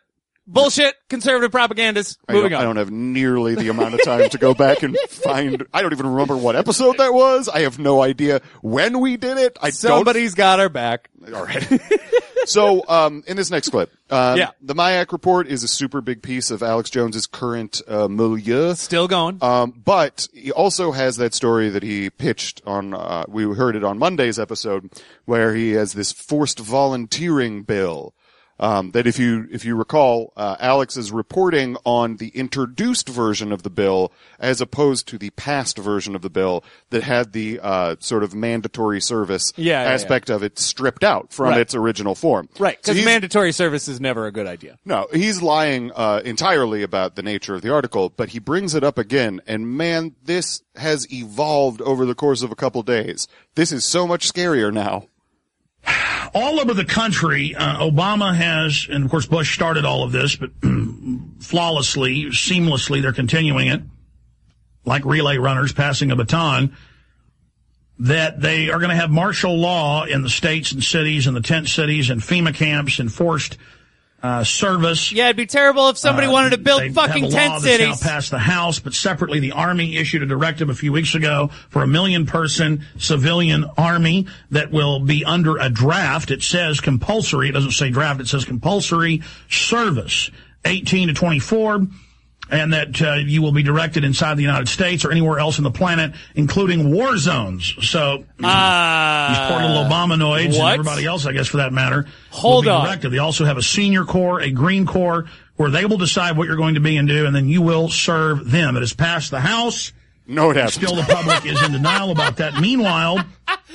Bullshit. Conservative propagandas. Moving on. I don't have nearly the amount of time to go back and find. I don't even remember what episode that was. I have no idea when we did it. Somebody's got our back. All right. So, in this next clip, the MIAC report is a super big piece of Alex Jones's current milieu. Still going. But he also has that story that he pitched on, we heard it on Monday's episode, where he has this forced volunteering bill. That if you recall, Alex is reporting on the introduced version of the bill as opposed to the past version of the bill that had the, sort of mandatory service aspect of it stripped out from its original form. Right. Because mandatory service is never a good idea. No, he's lying, entirely about the nature of the article, but he brings it up again, and man, this has evolved over the course of a couple days. This is so much scarier now. All over the country, Obama has, and of course Bush started all of this, but flawlessly, seamlessly, they're continuing it, like relay runners passing a baton, that they are going to have martial law in the states and cities and the tent cities and FEMA camps and forced service. Yeah, it'd be terrible if somebody wanted to build fucking tent cities. Now passed the House, but separately, the Army issued a directive a few weeks ago for a 1 million-person civilian army that will be under a draft. It says compulsory. It doesn't say draft. It says compulsory service, 18 to 24. And that you will be directed inside the United States or anywhere else on the planet, including war zones. So these poor little Obamanoids and everybody else, I guess, for that matter, will be directed. They also have a senior corps, a green corps, where they will decide what you're going to be and do, and then you will serve them. It has passed the House. No, it hasn't. Still, the public is in denial about that. Meanwhile,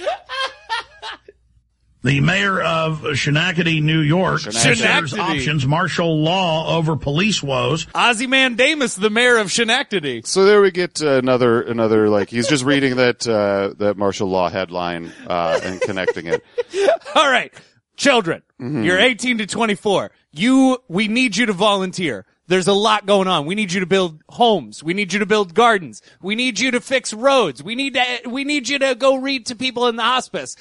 the mayor of Schenectady, New York, considers options, martial law over police woes. Ozymandias, the mayor of Schenectady. So there we get another like he's just reading that martial law headline and connecting it. All right, children, you're 18 to 24. We need you to volunteer. There's a lot going on. We need you to build homes. We need you to build gardens. We need you to fix roads. We need you to go read to people in the hospice.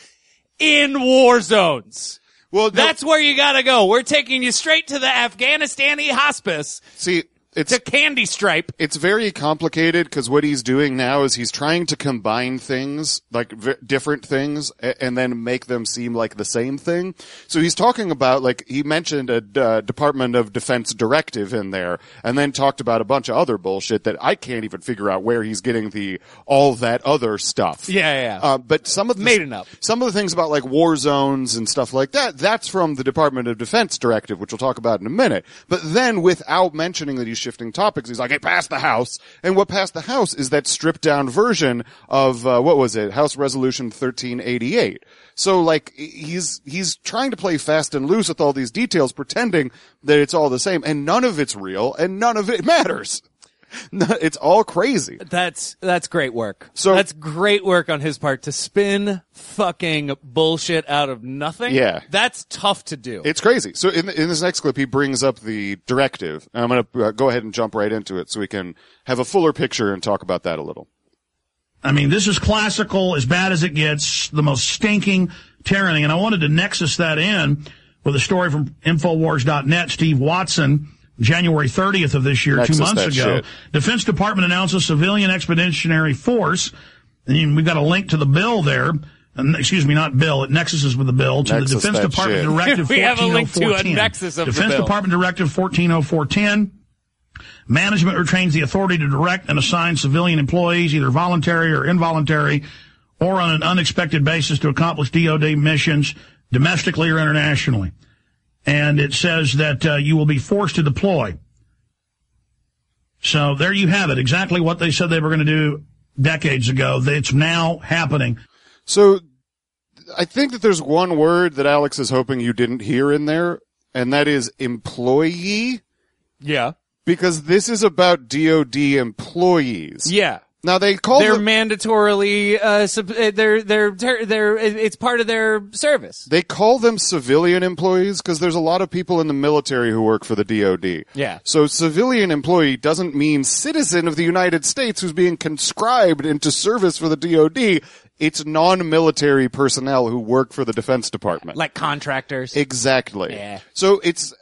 In war zones. Well, that's where you gotta go. We're taking you straight to the Afghanistani hospice. See, it's a candy stripe. It's very complicated because what he's doing now is he's trying to combine things, like different things, and then make them seem like the same thing. So he's talking about, like, he mentioned a Department of Defense directive in there, and then talked about a bunch of other bullshit that I can't even figure out where he's getting all that other stuff. Yeah. But some of the things about, like, war zones and stuff like that, that's from the Department of Defense directive, which we'll talk about in a minute. But then, without mentioning that he's shifting topics, he's like, it passed the House. And what passed the House is that stripped down version of, what was it? House Resolution 1388. So, like, he's trying to play fast and loose with all these details, pretending that it's all the same, and none of it's real, and none of it matters. It's all crazy. That's great work. So that's great work on his part to spin fucking bullshit out of nothing. Yeah. That's tough to do. It's crazy. So in this next clip, he brings up the directive. And I'm going to go ahead and jump right into it so we can have a fuller picture and talk about that a little. I mean, this is classical, as bad as it gets, the most stinking tyranny. And I wanted to nexus that in with a story from Infowars.net. Steve Watson, January 30th of this year, 2 months ago. Defense Department announced a civilian expeditionary force. And we've got a link to the bill there. Excuse me, not bill. It nexuses with the bill to the Defense Department Directive 14010. We have a link to a nexus of Defense the bill. Department Directive 140410. Management retains the authority to direct and assign civilian employees, either voluntary or involuntary, or on an unexpected basis to accomplish DoD missions domestically or internationally. And it says that you will be forced to deploy. So there you have it. Exactly what they said they were going to do decades ago. It's now happening. So I think that there's one word that Alex is hoping you didn't hear in there, and that is employee. Yeah. Because this is about DoD employees. Yeah. Now they're mandatorily, it's part of their service. They call them civilian employees because there's a lot of people in the military who work for the DoD. Yeah. So civilian employee doesn't mean citizen of the United States who's being conscribed into service for the DoD. It's non-military personnel who work for the Defense Department. Like contractors. Exactly. Yeah. So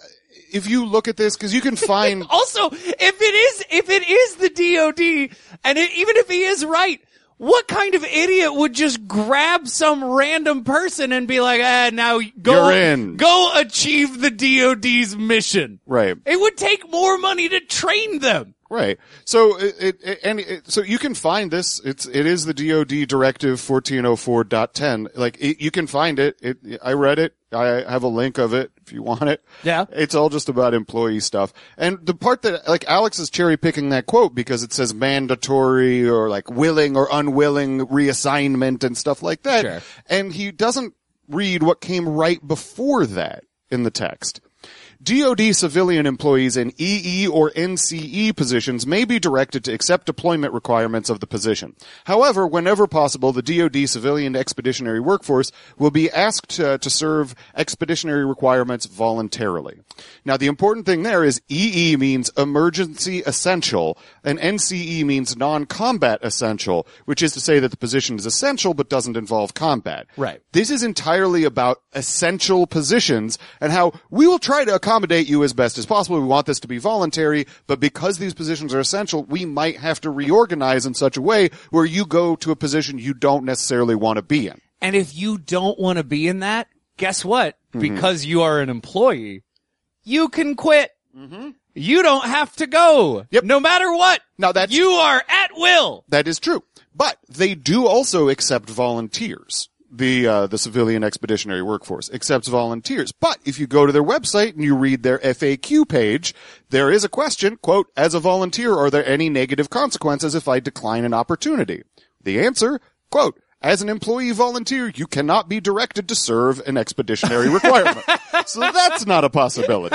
if you look at this, because you can find Also, if it is the DOD, and even if he is right, what kind of idiot would just grab some random person and be like, now You're in. Go achieve the DOD's mission. Right. It would take more money to train them. Right. So so you can find this. It is the DoD Directive 1404.10. Like you can find it. I read it. I have a link of it if you want it. Yeah. It's all just about employee stuff. And the part that like Alex is cherry picking that quote because it says mandatory or like willing or unwilling reassignment and stuff like that. Sure. And he doesn't read what came right before that in the text. DoD civilian employees in EE or NCE positions may be directed to accept deployment requirements of the position. However, whenever possible, the DoD civilian expeditionary workforce will be asked to serve expeditionary requirements voluntarily. Now, the important thing there is EE means emergency essential, and NCE means non-combat essential, which is to say that the position is essential but doesn't involve combat. Right. This is entirely about essential positions and how we will try to accommodate you as best as possible. We want this to be voluntary, but because these positions are essential, we might have to reorganize in such a way where you go to a position you don't necessarily want to be in. And if you don't want to be in that, guess what? Because you are an employee, you can quit. You don't have to go. Yep. No matter what. Now that's- you are at will. That is true. But they do also accept volunteers. The civilian expeditionary workforce accepts volunteers. But if you go to their website and you read their FAQ page, there is a question, quote, as a volunteer, are there any negative consequences if I decline an opportunity? The answer, quote, as an employee volunteer, you cannot be directed to serve an expeditionary requirement. So that's not a possibility.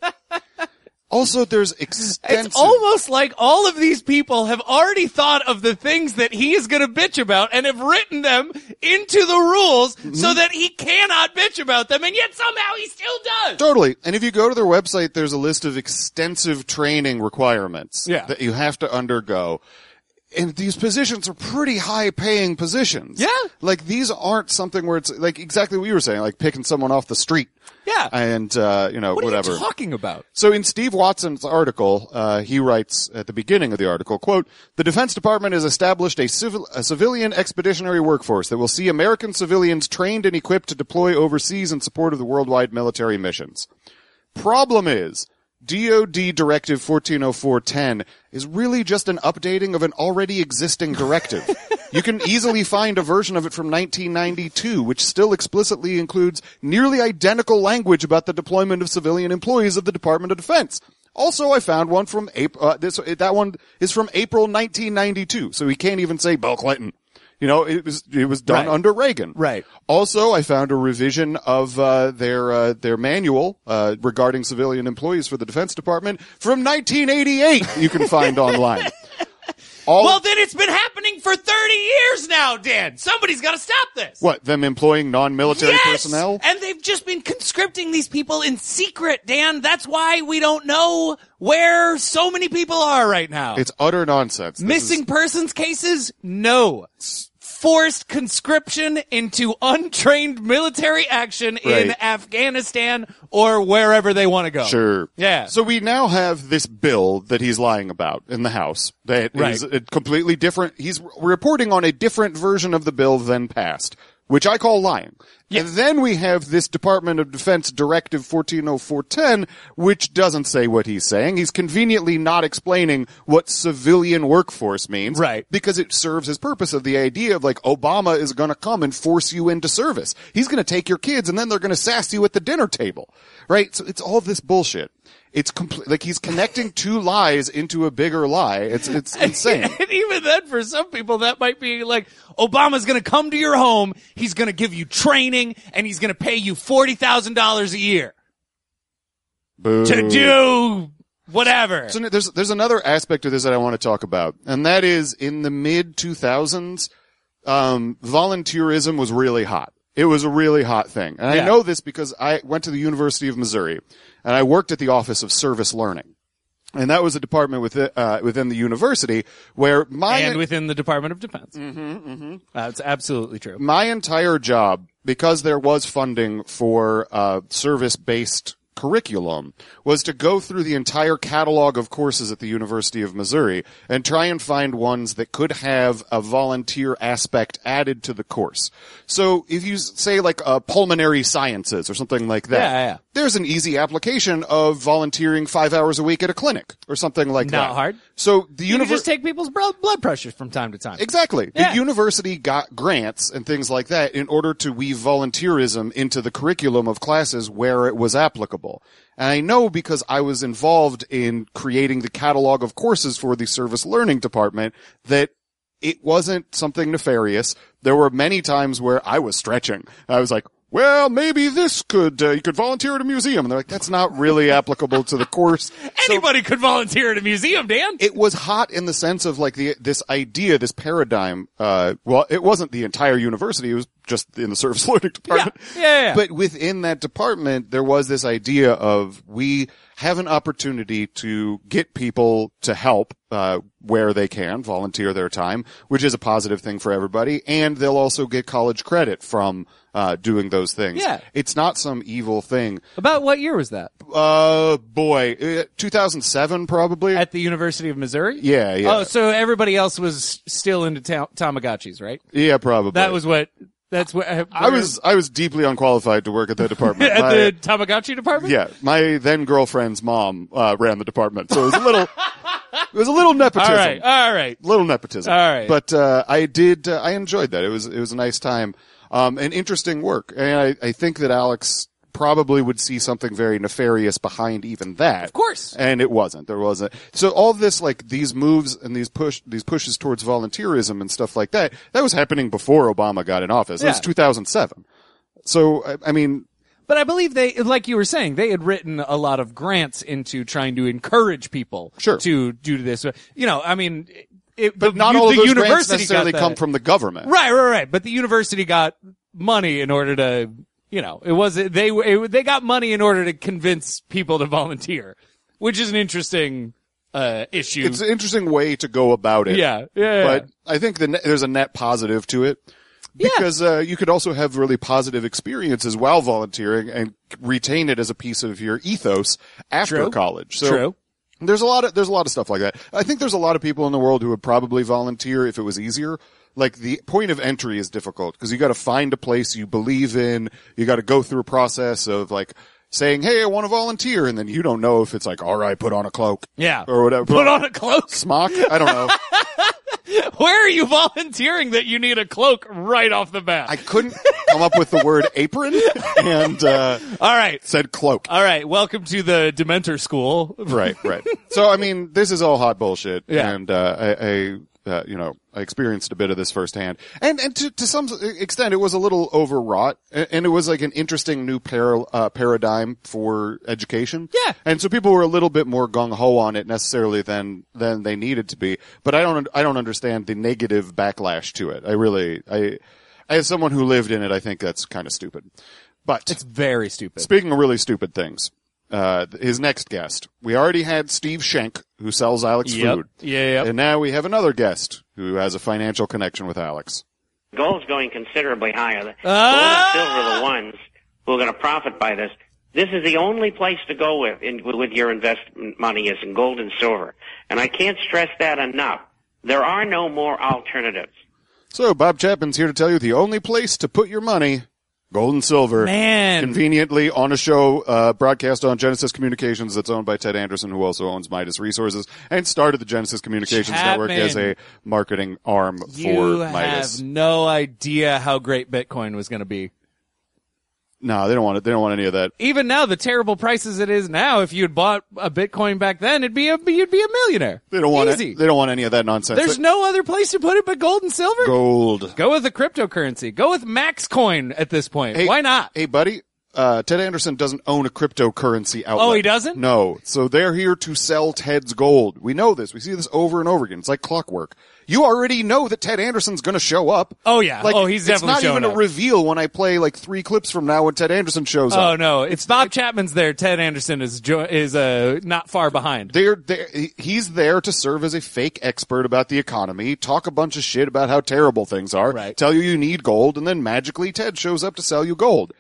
Also, there's extensive... It's almost like all of these people have already thought of the things that he is going to bitch about and have written them into the rules so that he cannot bitch about them, and yet somehow he still does. Totally. And if you go to their website, there's a list of extensive training requirements that you have to undergo. And these positions are pretty high-paying positions. Yeah. Like, these aren't something where it's, like, exactly what you were saying, like picking someone off the street. Yeah. And, What whatever. are you talking about? So in Steve Watson's article, he writes at the beginning of the article, quote, the Defense Department has established a civilian expeditionary workforce that will see American civilians trained and equipped to deploy overseas in support of the worldwide military missions. Problem is, DoD Directive 1404.10 is really just an updating of an already existing directive. You can easily find a version of it from 1992, which still explicitly includes nearly identical language about the deployment of civilian employees of the Department of Defense. Also, I found one from April, that one is from April 1992, so he can't even say Bill Clinton. You know, it was done under Reagan. Right. Also, I found a revision of their manual regarding civilian employees for the Defense Department from 1988. You can find online. Well, then it's been happening for 30 years now, Dan. Somebody's got to stop this. What, them employing non-military Yes! personnel? And they've just been conscripting these people in secret, Dan. That's why we don't know where so many people are right now. It's utter nonsense. Missing persons cases? No. Forced conscription into untrained military action in Right. Afghanistan or wherever they want to go. Sure. Yeah. So we now have this bill that he's lying about in the House that is a completely different. He's reporting on a different version of the bill than passed, which I call lying. Yes. And then we have this Department of Defense Directive 1404.10, which doesn't say what he's saying. He's conveniently not explaining what civilian workforce means. Right. Because it serves his purpose of the idea of like Obama is going to come and force you into service. He's going to take your kids and then they're going to sass you at the dinner table. Right? So it's all this bullshit. It's like he's connecting two lies into a bigger lie. It's insane. And even then, for some people, that might be like, Obama's going to come to your home, he's going to give you training, and he's going to pay you $40,000 a year Boo. to do whatever. So there's another aspect of this that I want to talk about, and that is in the mid 2000s, volunteerism was really hot. It was a really hot thing. And I know this because I went to the University of Missouri and I worked at the Office of Service Learning. And that was a department within the university where and within the Department of Defense. That's absolutely true. My entire job, because there was funding for service-based curriculum was to go through the entire catalog of courses at the University of Missouri and try and find ones that could have a volunteer aspect added to the course. So if you say like pulmonary sciences or something like that, there's an easy application of volunteering 5 hours a week at a clinic or something like that. Not hard. So the You can just take people's blood pressures from time to time. Exactly. Yeah. The university got grants and things like that in order to weave volunteerism into the curriculum of classes where it was applicable. And I know because I was involved in creating the catalog of courses for the service learning department that it wasn't something nefarious. There were many times where I was stretching. I was like, well, maybe this could, you could volunteer at a museum. And they're like, that's not really applicable to the course. Anybody could volunteer at a museum, Dan. It was hot in the sense of like this idea, this paradigm. Well, it wasn't the entire university. It was just in the service learning department. Yeah. But within that department, there was this idea of we have an opportunity to get people to help, where they can volunteer their time, which is a positive thing for everybody. And they'll also get college credit from, doing those things. Yeah. It's not some evil thing. About what year was that? 2007 probably. At the University of Missouri? Yeah. Oh, so everybody else was still into Tamagotchis, right? Yeah, probably. That's what I was deeply unqualified to work at that department. At the Tamagotchi department? Yeah. My then girlfriend's mom, ran the department. So it was a little nepotism. All right. Little nepotism. All right. But, I enjoyed that. It was a nice time. And interesting work. And I think that Alex probably would see something very nefarious behind even that. Of course. And it wasn't. There wasn't. So all this, like, these moves and these pushes towards volunteerism and stuff like that was happening before Obama got in office. It was 2007. So, I mean. But I believe they, like you were saying, they had written a lot of grants into trying to encourage people to do this. You know, I mean, but not all of those grants necessarily come from the government. Right. But the university got money in order to, you know, they got money in order to convince people to volunteer, which is an interesting issue. It's an interesting way to go about it. Yeah. But I think there's a net positive to it. Because you could also have really positive experiences while volunteering and retain it as a piece of your ethos after college. So True. There's a lot of stuff like that. I think there's a lot of people in the world who would probably volunteer if it was easier. Like the point of entry is difficult because you got to find a place you believe in. You got to go through a process of like saying, "Hey, I want to volunteer," and then you don't know if it's like, "All right, put on a cloak," or whatever. Put on a cloak, smock. I don't know. Where are you volunteering that you need a cloak right off the bat? I couldn't come up with the word apron, and all right, said cloak. All right, welcome to the Dementor School. Right. So, I mean, this is all hot bullshit, and I experienced a bit of this firsthand, and to some extent, it was a little overwrought, and it was like an interesting new paradigm for education. Yeah, and so people were a little bit more gung ho on it necessarily than they needed to be. But I don't understand the negative backlash to it. I as someone who lived in it, I think that's kind of stupid. But it's very stupid. Speaking of really stupid things. His next guest. We already had Steve Schenk, who sells Alex food. Yeah. And now we have another guest who has a financial connection with Alex. Gold's going considerably higher. Gold and silver are the ones who are going to profit by this. This is the only place to go with your investment money is in gold and silver. And I can't stress that enough. There are no more alternatives. So Bob Chapman's here to tell you the only place to put your money, gold and silver. Man. Conveniently on a show, broadcast on Genesis Communications that's owned by Ted Anderson, who also owns Midas Resources and started the Genesis Communications Network as a marketing arm for Midas. You have no idea how great Bitcoin was going to be. No, they don't want it. They don't want any of that. Even now, the terrible prices it is now, if you had bought a Bitcoin back then, you'd be a millionaire. They don't want Easy. it. They don't want any of that nonsense. There's no other place to put it but gold and silver? Gold. Go with a cryptocurrency. Go with Maxcoin at this point. Hey, why not? Hey, buddy. Ted Anderson doesn't own a cryptocurrency outlet. Oh, he doesn't? No. So they're here to sell Ted's gold. We know this. We see this over and over again. It's like clockwork. You already know that Ted Anderson's going to show up. Oh, yeah. Like, he's definitely showing up. It's not even a reveal when I play like 3 clips from now when Ted Anderson shows up. Oh, no. It's Bob Chapman's there. Ted Anderson is not far behind. He's there to serve as a fake expert about the economy, talk a bunch of shit about how terrible things are, tell you need gold, and then magically Ted shows up to sell you gold.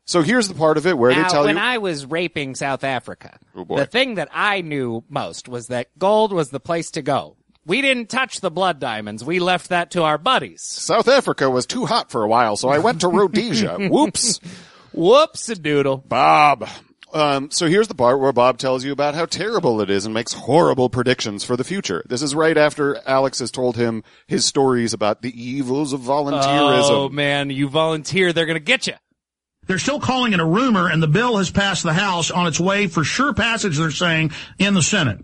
So here's the part of it where they tell when you. I was raping South Africa, Oh, boy. the thing that I knew most was that gold was the place to go. We didn't touch the blood diamonds. We left that to our buddies. South Africa was too hot for a while, so I went to Rhodesia. Whoops. Whoops-a-doodle. Bob. So here's the part where Bob tells you about how terrible it is and makes horrible predictions for the future. This is right after Alex has told him his stories about the evils of volunteerism. Oh, man, you volunteer, they're going to get you. They're still calling it a rumor, and the bill has passed the House on its way for sure passage, they're saying, in the Senate.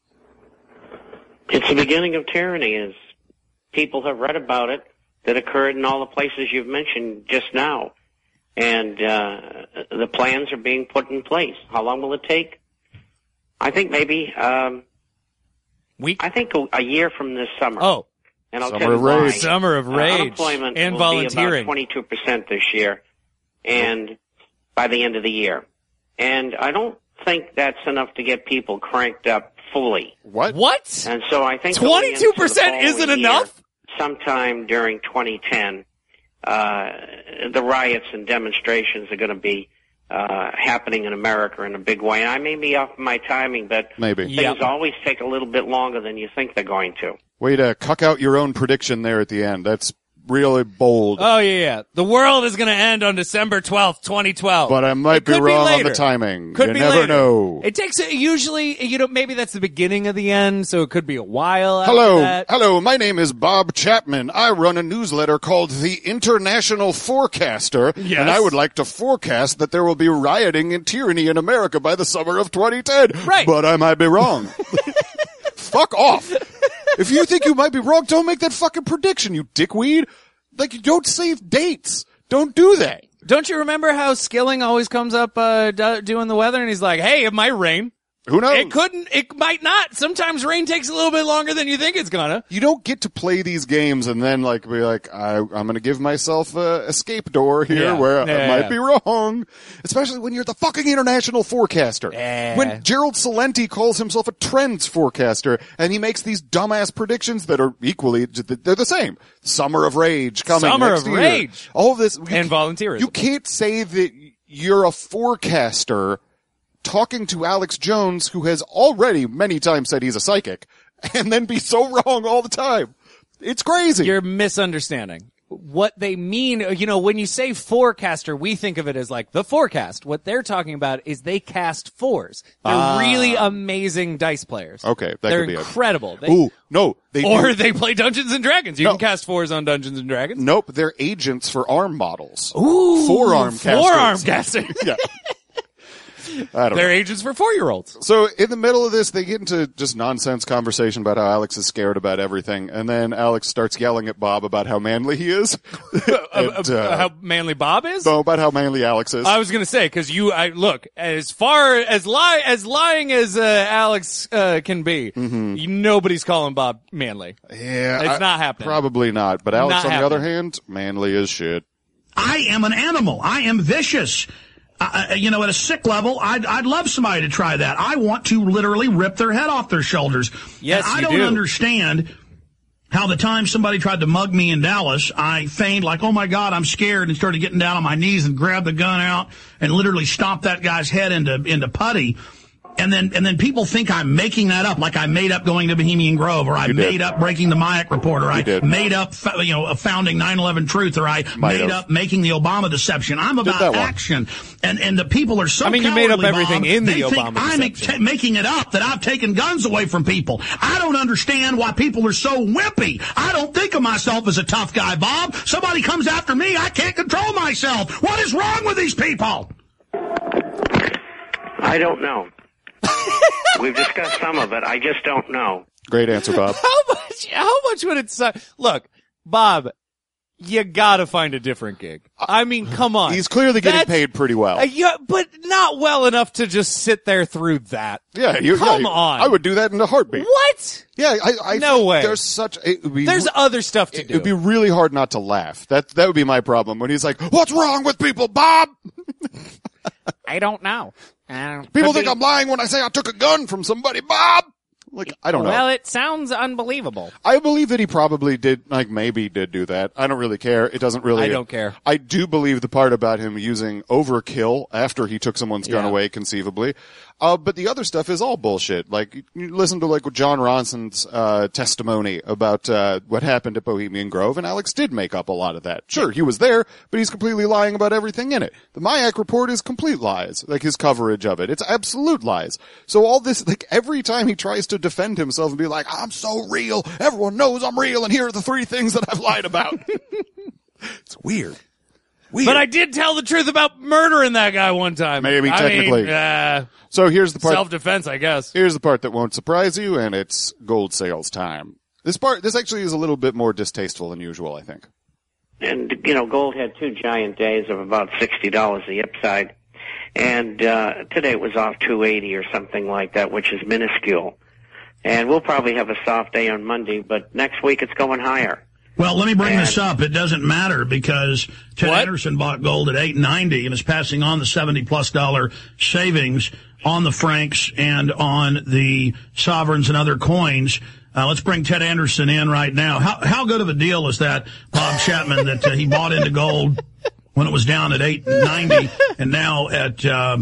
It's the beginning of tyranny, as people have read about it, that occurred in all the places you've mentioned just now. And the plans are being put in place. How long will it take? I think maybe I think a year from this summer. Oh. And I'll Summer tell you of why. Rage. Summer of Rage. Unemployment and will volunteering. be about 22% this year, and by the end of the year. And I don't think that's enough to get people cranked up fully. What? What? And so I think 22% isn't enough? Sometime during 2010, the riots and demonstrations are going to be happening in America in a big way. And I may be off my timing, but Maybe. things always take a little bit longer than you think they're going to. Way to cuck out your own prediction there at the end. That's really bold. Oh, yeah. The world is going to end on December 12th, 2012. But I might be wrong on the timing. Could you be never later. know. It takes usually, maybe that's the beginning of the end, so it could be a while after that. Hello, my name is Bob Chapman. I run a newsletter called The International Forecaster, Yes. and I would like to forecast that there will be rioting and tyranny in America by the summer of 2010. Right. But I might be wrong. Fuck off. If you think you might be wrong, don't make that fucking prediction, you dickweed. Like, you don't save dates. Don't do that. Don't you remember how Skilling always comes up doing the weather, and he's like, hey, it might rain. Who knows? It might not. Sometimes rain takes a little bit longer than you think it's gonna. You don't get to play these games and then be like, I'm going to give myself a escape door here where I might be wrong. Especially when you're the fucking international forecaster. Yeah. When Gerald Celente calls himself a trends forecaster and he makes these dumbass predictions that are equally, they're the same. Summer of Rage coming Summer next of year. Rage. All of this. And volunteerism. You can't say that you're a forecaster talking to Alex Jones, who has already many times said he's a psychic, and then be so wrong all the time. It's crazy. You're misunderstanding. What they mean, when you say forecaster, we think of it as like the forecast. What they're talking about is they cast fours. They're really amazing dice players. Okay, that they're could be it. incredible. Ooh, no. They play Dungeons and Dragons. You can cast fours on Dungeons and Dragons. Nope, they're agents for arm models. Ooh, Forearm casters. Forearm caster. Yeah. I don't They're know. agents for 4-year-olds. So in the middle of this, they get into just nonsense conversation about how Alex is scared about everything, and then Alex starts yelling at Bob about how manly he is. And, How manly Bob is? no, about how manly Alex is. I was gonna say, cause look, as far as lying as Alex can be, nobody's calling Bob manly. Yeah, It's not happening. Probably not. But Alex, Not on the other happening. hand, manly as shit. I am an animal. I am vicious. At a sick level, I'd love somebody to try that. I want to literally rip their head off their shoulders. Yes, and I you don't do. understand how the time somebody tried to mug me in Dallas, I feigned like, oh my God, I'm scared, and started getting down on my knees and grabbed the gun out and literally stomped that guy's head into putty. And then people think I'm making that up, like I made up going to Bohemian Grove, or I made up breaking the Mayak report, or I made up, founding 9/11 Truth, or I made up making the Obama deception. I'm about action, and the people are so. I mean, you made up cowardly, everything Bob, in the they think Obama I'm deception. making it up that I've taken guns away from people. I don't understand why people are so wimpy. I don't think of myself as a tough guy, Bob. Somebody comes after me, I can't control myself. What is wrong with these people? I don't know. We've discussed some of it. I just don't know. Great answer, Bob. How much would it suck? Look, Bob, you gotta find a different gig. I mean, come on. He's clearly getting paid pretty well. Yeah, but not well enough to just sit there through that. Yeah, come on. I would do that in a heartbeat. What? Yeah, I No way. There's such. There's other stuff to do. It'd be really hard not to laugh. That would be my problem when he's like, "What's wrong with people, Bob?" I don't know. People think I'm lying when I say I took a gun from somebody, Bob. Like, I don't know. Well, it sounds unbelievable. I believe that he probably did, like, maybe did do that. I don't really care. It doesn't really. I don't care. I do believe the part about him using overkill after he took someone's gun away, conceivably. But the other stuff is all bullshit. Like, you listen to, like, John Ronson's, testimony about, what happened at Bohemian Grove, and Alex did make up a lot of that. Sure, he was there, but he's completely lying about everything in it. The Mayak report is complete lies. Like, his coverage of it. It's absolute lies. So all this, like, every time he tries to defend himself and be like, I'm so real, everyone knows I'm real, and here are the 3 things that I've lied about. It's weird. But I did tell the truth about murdering that guy one time. Maybe, technically. So here's the part. Self-defense, I guess. Here's the part that won't surprise you, and it's gold sales time. This actually is a little bit more distasteful than usual, I think. And, gold had 2 giant days of about $60 the upside. And today it was off $280 or something like that, which is minuscule. And we'll probably have a soft day on Monday, but next week it's going higher. Well, let me bring this up. It doesn't matter because Ted Anderson bought gold at $8.90 and is passing on the $70+ savings on the francs and on the sovereigns and other coins. Let's bring Ted Anderson in right now. How good of a deal is that, Bob Chapman, that he bought into gold when it was down at $8.90 and now at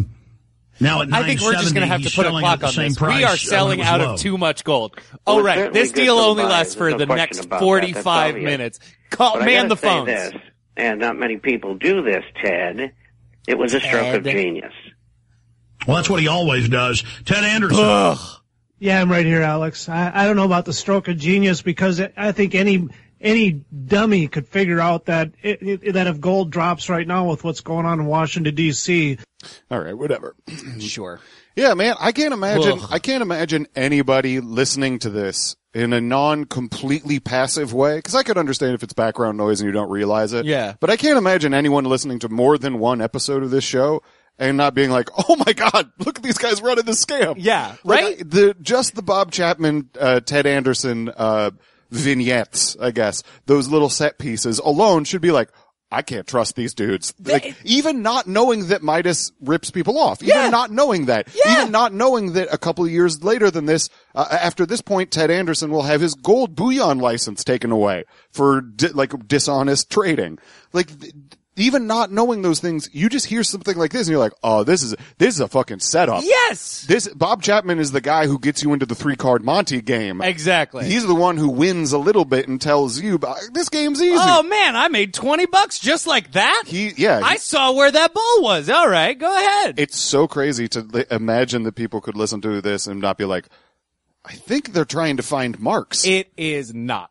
$9.70? I think we're just going to have to put a clock on this. We are selling out of too much gold. Well, oh, right. This deal only lasts for the next 45 minutes. Man the phones. This, and not many people do this, Ted. It was a stroke of genius. Well, that's what he always does. Ted Anderson. Ugh. Yeah, I'm right here, Alex. I don't know about the stroke of genius because I think any dummy could figure out that that if gold drops right now with what's going on in Washington, D.C. All right, whatever. Sure. Yeah, man, I can't imagine anybody listening to this in a non-completely passive way, because I could understand if it's background noise and you don't realize it. Yeah. But I can't imagine anyone listening to more than one episode of this show and not being like, oh my God, look at these guys running this scam. Yeah, like, right? Just the Bob Chapman, Ted Anderson, vignettes, I guess, those little set pieces alone should be like, I can't trust these dudes. Like, even not knowing that Midas rips people off, even not knowing that, even not knowing that a couple of years later than this, after this point, Ted Anderson will have his gold bullion license taken away for dishonest trading. Like, even not knowing those things, you just hear something like this and you're like, oh, this is a fucking setup. Yes! Bob Chapman is the guy who gets you into the 3-card Monte game. Exactly. He's the one who wins a little bit and tells you, this game's easy. Oh man, I made $20 just like that? I saw where that bull was. All right, go ahead. It's so crazy to imagine that people could listen to this and not be like, I think they're trying to find marks. It is not.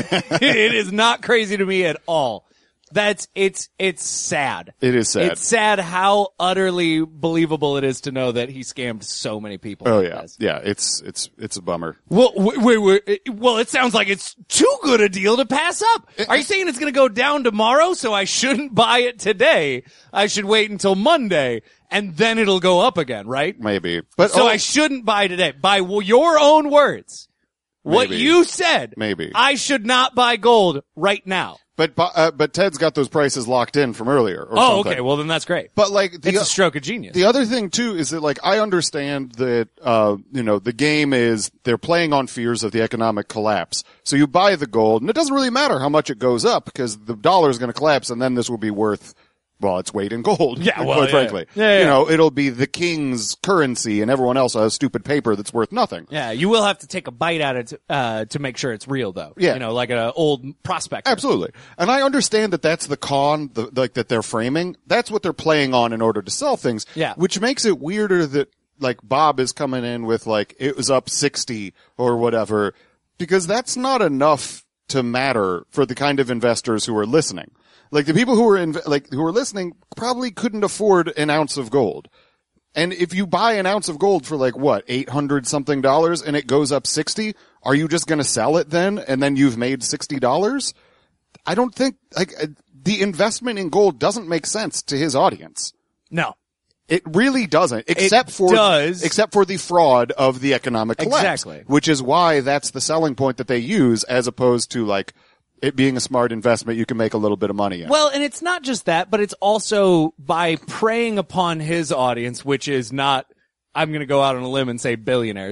It is not crazy to me at all. It's sad. It is sad. It's sad how utterly believable it is to know that he scammed so many people. Oh yeah. Yeah, it's a bummer. Well, wait. Well, it sounds like it's too good a deal to pass up. Are you saying it's going to go down tomorrow, so I shouldn't buy it today? I should wait until Monday, and then it'll go up again, right? Maybe. I shouldn't buy today. By your own words. What you said. Maybe. I should not buy gold right now. But Ted's got those prices locked in from earlier. Or something. Okay. Well, then that's great. But like, it's a stroke of genius. The other thing too is that like, I understand that, the game is they're playing on fears of the economic collapse. So you buy the gold and it doesn't really matter how much it goes up because the dollar is going to collapse and then this will be worth, well, its weight in gold. Yeah, well, quite frankly. Yeah. It'll be the king's currency and everyone else has stupid paper that's worth nothing. Yeah, you will have to take a bite at it, to make sure it's real though. Yeah. Like an old prospector. Absolutely. And I understand that that's the con, that they're framing. That's what they're playing on in order to sell things. Yeah. Which makes it weirder that, like, Bob is coming in with, like, it was up 60 or whatever, because that's not enough to matter for the kind of investors who are listening. Like, the people who are listening probably couldn't afford an ounce of gold. And if you buy an ounce of gold for like, what, $800 something and it goes up 60, are you just going to sell it then? And then you've made $60? I don't think, the investment in gold doesn't make sense to his audience. No. It really doesn't, except for the fraud of the economic collapse. Exactly. Which is why that's the selling point that they use as opposed to like, it being a smart investment, you can make a little bit of money in. Well, and it's not just that, but it's also by preying upon his audience, which is not, I'm going to go out on a limb and say billionaires,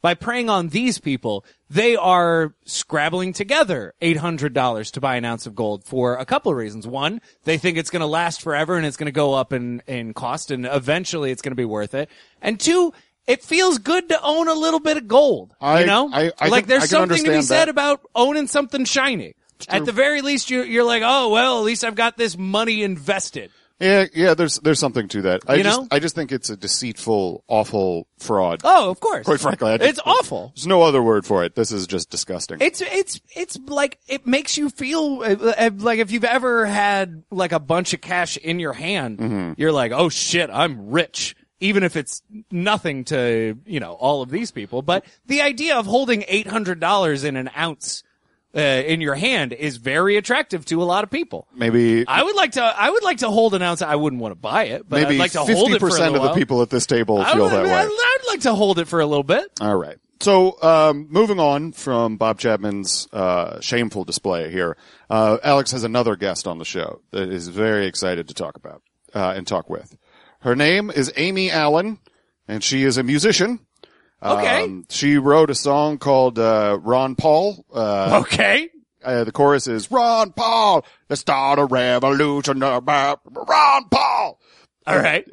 by preying on these people, they are scrabbling together $800 to buy an ounce of gold for a couple of reasons. One, they think it's going to last forever and it's going to go up in cost, and eventually it's going to be worth it. And two, it feels good to own a little bit of gold. You know? There's something to be said about owning something shiny. At the very least, you're like, oh, well, at least I've got this money invested. Yeah, there's something to that. I just think it's a deceitful, awful fraud. Oh, of course. Quite frankly, it's awful. There's no other word for it. This is just disgusting. It's like, it makes you feel like if you've ever had like a bunch of cash in your hand, you're like, oh shit, I'm rich. Even if it's nothing to, all of these people. But the idea of holding $800 in an ounce in your hand is very attractive to a lot of people. Maybe I would like to hold an ounce. I wouldn't want to buy it, but I'd like to hold it for a little while. Maybe 50% of the people at this table feel that way. I'd like to hold it for a little bit. All right. So, moving on from Bob Chapman's shameful display here, Alex has another guest on the show that is very excited to talk about and talk with. Her name is Amy Allen, and she is a musician. Okay. She wrote a song called Ron Paul. Okay. The chorus is Ron Paul, let's start a revolution about Ron Paul. All right.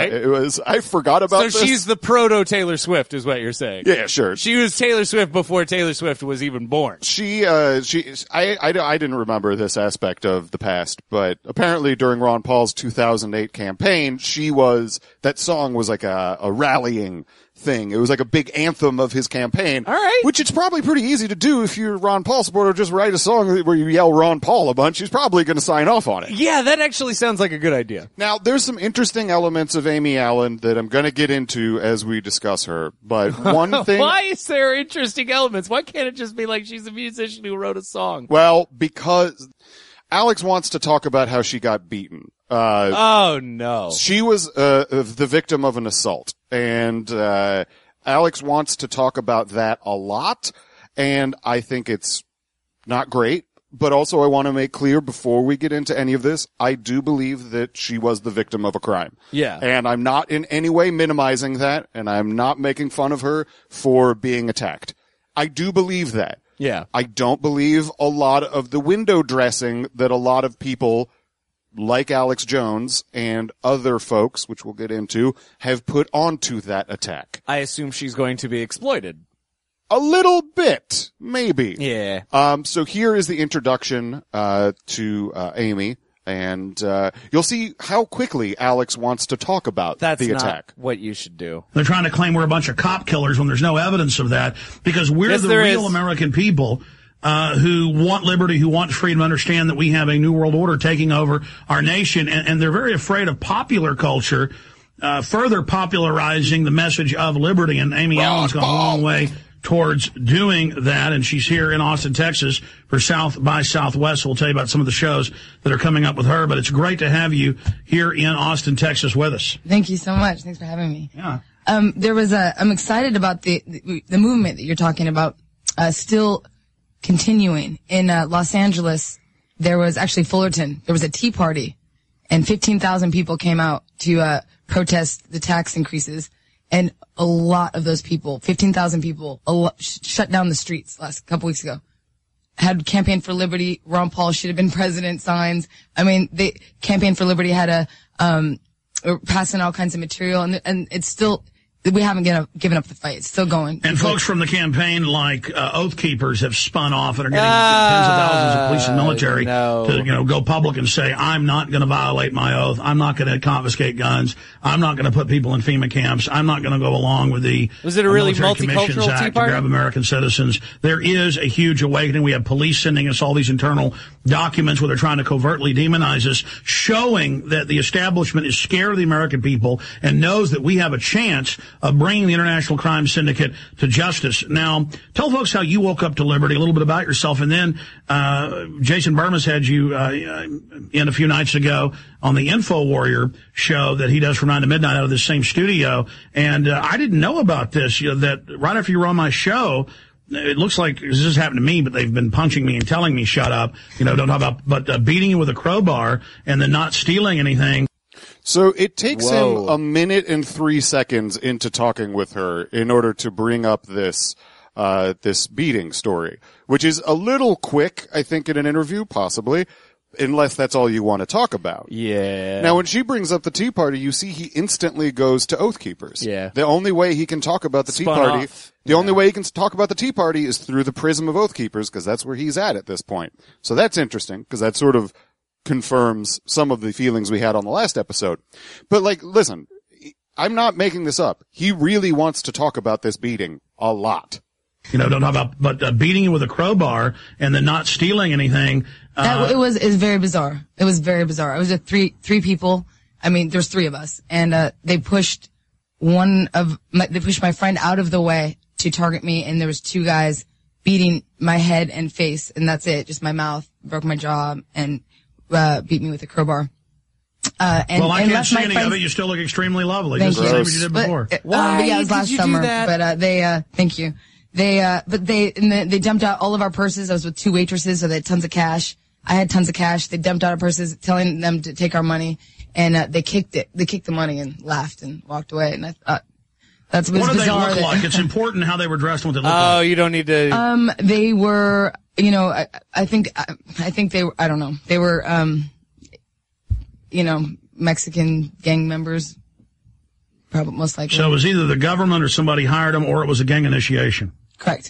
I forgot about this. So she's the proto Taylor Swift is what you're saying. Yeah, sure. She was Taylor Swift before Taylor Swift was even born. I didn't remember this aspect of the past, but apparently during Ron Paul's 2008 campaign, that song was like a rallying thing. It was like a big anthem of his campaign. All right. Which it's probably pretty easy to do if you're a Ron Paul supporter. Just write a song where you yell Ron Paul a bunch. He's probably going to sign off on it. Yeah, that actually sounds like a good idea. Now, there's some interesting elements of Amy Allen that I'm going to get into as we discuss her. But one thing... Why is there interesting elements? Why can't it just be like she's a musician who wrote a song? Well, because Alex wants to talk about how she got beaten. Oh, no. She was the victim of an assault. And Alex wants to talk about that a lot. And I think it's not great. But also I want to make clear before we get into any of this, I do believe that she was the victim of a crime. Yeah. And I'm not in any way minimizing that. And I'm not making fun of her for being attacked. I do believe that. Yeah. I don't believe a lot of the window dressing that a lot of people like Alex Jones and other folks, which we'll get into, have put onto that attack. I assume she's going to be exploited. A little bit, maybe. Yeah. So here is the introduction to Amy, and you'll see how quickly Alex wants to talk about the attack. That's not what you should do. They're trying to claim we're a bunch of cop killers when there's no evidence of that, because we're the real American people who want liberty, who want freedom, understand that we have a new world order taking over our nation, and they're very afraid of popular culture further popularizing the message of liberty, and Amy Allen's gone a long way towards doing that, and she's here in Austin, Texas for South by Southwest. We'll tell you about some of the shows that are coming up with her, but it's great to have you here in Austin, Texas with us. Thank you so much. Thanks for having me. Yeah. I'm excited about the movement that you're talking about, still continuing. In Los Angeles, there was actually Fullerton. There was a tea party, and 15,000 people came out to protest the tax increases. And a lot of those people, 15,000 people, shut down the streets last couple weeks ago. Had Campaign for Liberty, Ron Paul should have been president signs. I mean, Campaign for Liberty had passing all kinds of material, and it's still, we haven't given up the fight. It's still going. And folks from the campaign, like Oath Keepers, have spun off and are getting tens of thousands of police and military to go public and say, I'm not going to violate my oath. I'm not going to confiscate guns. I'm not going to put people in FEMA camps. I'm not going to go along with the Was it a really Military Commissions multicultural tea Act party? to grab American citizens. There is a huge awakening. We have police sending us all these internal documents where they're trying to covertly demonize us, showing that the establishment is scared of the American people and knows that we have a chance of bringing the International Crime Syndicate to justice. Now, tell folks how you woke up to liberty, a little bit about yourself, and then Jason Burmas had you in a few nights ago on the Info Warrior show that he does from 9 to midnight out of this same studio, and I didn't know about this, that right after you were on my show, it looks like this has happened to me, but they've been punching me and telling me shut up, don't talk about, but beating you with a crowbar and then not stealing anything. So it takes Whoa. him a minute and 3 seconds into talking with her in order to bring up this beating story, which is a little quick, I think, in an interview, possibly, unless that's all you want to talk about. Yeah. Now, when she brings up the Tea Party, you see he instantly goes to Oath Keepers. Yeah. The only way he can talk about the Tea Party, only way he can talk about the Tea Party is through the prism of Oath Keepers, because that's where he's at this point. So that's interesting, because that sort of confirms some of the feelings we had on the last episode. But listen, I'm not making this up. He really wants to talk about this beating a lot. Don't talk about, but beating you with a crowbar and then not stealing anything. It was very bizarre. It was very bizarre. I was with three people. I mean, there's 3 of us, and they pushed my friend out of the way to target me, and there was 2 guys beating my head and face, and that's it. Just my mouth, broke my jaw, and beat me with a crowbar. I can't see any of it. You still look extremely lovely. Thank just the same as you did before. Yeah, it was last summer. But thank you. They dumped out all of our purses. I was with 2 waitresses, so they had tons of cash. I had tons of cash. They dumped out our purses, telling them to take our money, and they kicked it. They kicked the money and laughed and walked away. And I thought that's what did they bizarre. look like? It's important how they were dressed and what they looked Oh, like. you don't need to. They were, I think they were. I don't know. They were, Mexican gang members. Probably most likely. So it was either the government or somebody hired them, or it was a gang initiation. Correct.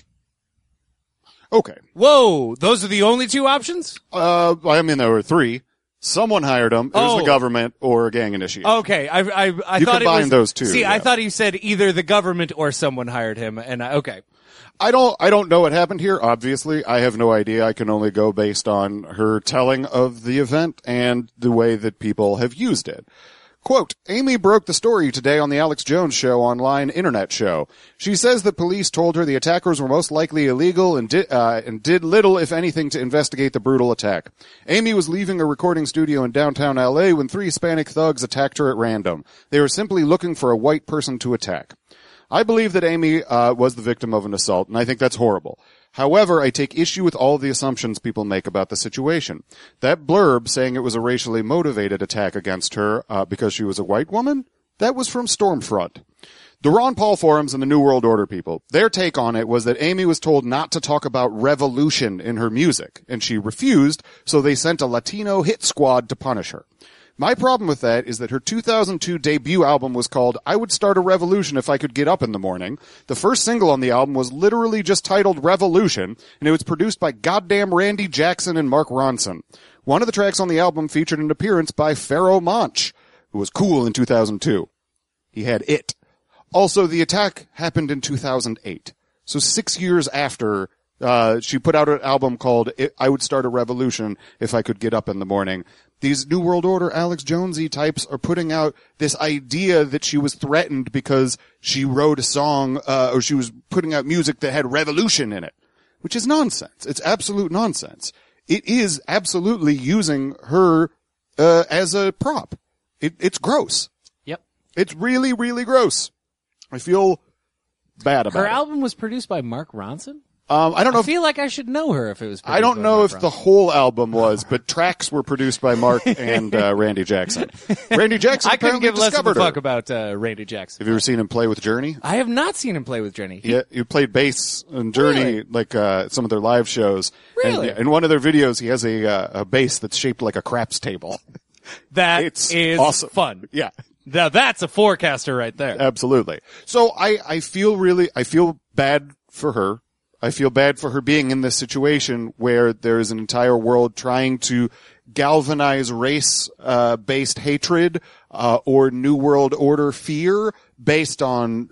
Okay. Whoa, those are the only 2 options? There were 3. Someone hired him. It was the government or a gang initiation. Okay, I you thought it was those 2. See, yeah. I thought you said either the government or someone hired him, and okay. I don't know what happened here. Obviously, I have no idea. I can only go based on her telling of the event and the way that people have used it. Quote, Amy broke the story today on the Alex Jones Show online internet show. She says that police told her the attackers were most likely illegal and did little, if anything, to investigate the brutal attack. Amy was leaving a recording studio in downtown LA when 3 Hispanic thugs attacked her at random. They were simply looking for a white person to attack. I believe that Amy was the victim of an assault, and I think that's horrible. However, I take issue with all the assumptions people make about the situation. That blurb saying it was a racially motivated attack against her because she was a white woman, that was from Stormfront. The Ron Paul forums and the New World Order people, their take on it was that Amy was told not to talk about revolution in her music, and she refused, so they sent a Latino hit squad to punish her. My problem with that is that her 2002 debut album was called I Would Start a Revolution If I Could Get Up in the Morning. The first single on the album was literally just titled Revolution, and it was produced by goddamn Randy Jackson and Mark Ronson. One of the tracks on the album featured an appearance by Pharoah Monch, who was cool in 2002. He had it. Also, the attack happened in 2008. So 6 years after she put out an album called I Would Start a Revolution If I Could Get Up in the Morning. These New World Order Alex Jonesy types are putting out this idea that she was threatened because she wrote a song, or she was putting out music that had revolution in it, which is nonsense. It's absolute nonsense. It is absolutely using her, as a prop. It's gross. Yep. It's really, really gross. I feel bad about it. Her album was produced by Mark Ronson? I don't know. I feel like I should know her if it was produced I don't by know Mark if Ronson. the whole album was, but tracks were produced by Mark and Randy Jackson. Randy Jackson I couldn't apparently give less of a discovered her. fuck about Randy Jackson. Have you ever seen him play with Journey? I have not seen him play with Journey. Yeah, you played bass in Journey, Really? like some of their live shows. Really? And in one of their videos, he has a bass that's shaped like a craps table. That It's is awesome. fun. Yeah, Now that's a forecaster right there. absolutely. So I feel bad for her. I feel bad for her being in this situation where there's an entire world trying to galvanize race-based hatred or New World Order fear based on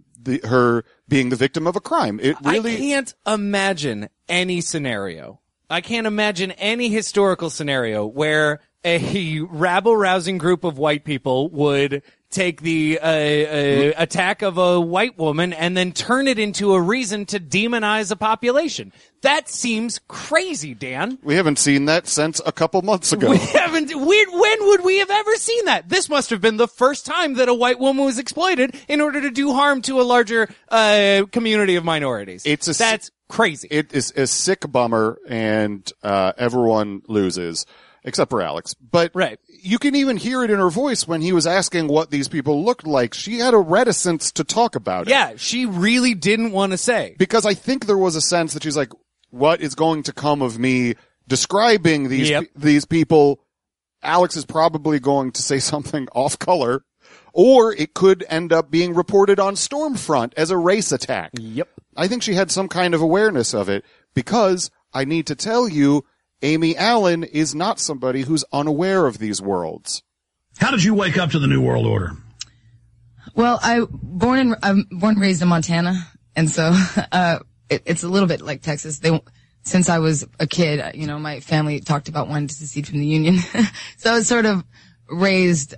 her being the victim of a crime. It really I can't imagine any scenario. I can't imagine any historical scenario where a rabble-rousing group of white people would take the attack of a white woman and then turn it into a reason to demonize a population. That seems crazy, Dan. We haven't seen that since a couple months ago. We haven't. When would we have ever seen that? This must have been the first time that a white woman was exploited in order to do harm to a larger community of minorities. That's crazy. It is a sick bummer, and everyone loses. except for Alex. But Right. you can even hear it in her voice when he was asking what these people looked like. She had a reticence to talk about it. Yeah, she really didn't want to say. Because I think there was a sense that she's like, what is going to come of me describing these people? Alex is probably going to say something off color, or it could end up being reported on Stormfront as a race attack. Yep. I think she had some kind of awareness of it, because I need to tell you, Amy Allen is not somebody who's unaware of these worlds. How did you wake up to the New World Order? Well, I'm born and raised in Montana, and so it's a little bit like Texas. Since I was a kid, my family talked about wanting to secede from the Union, so I was sort of raised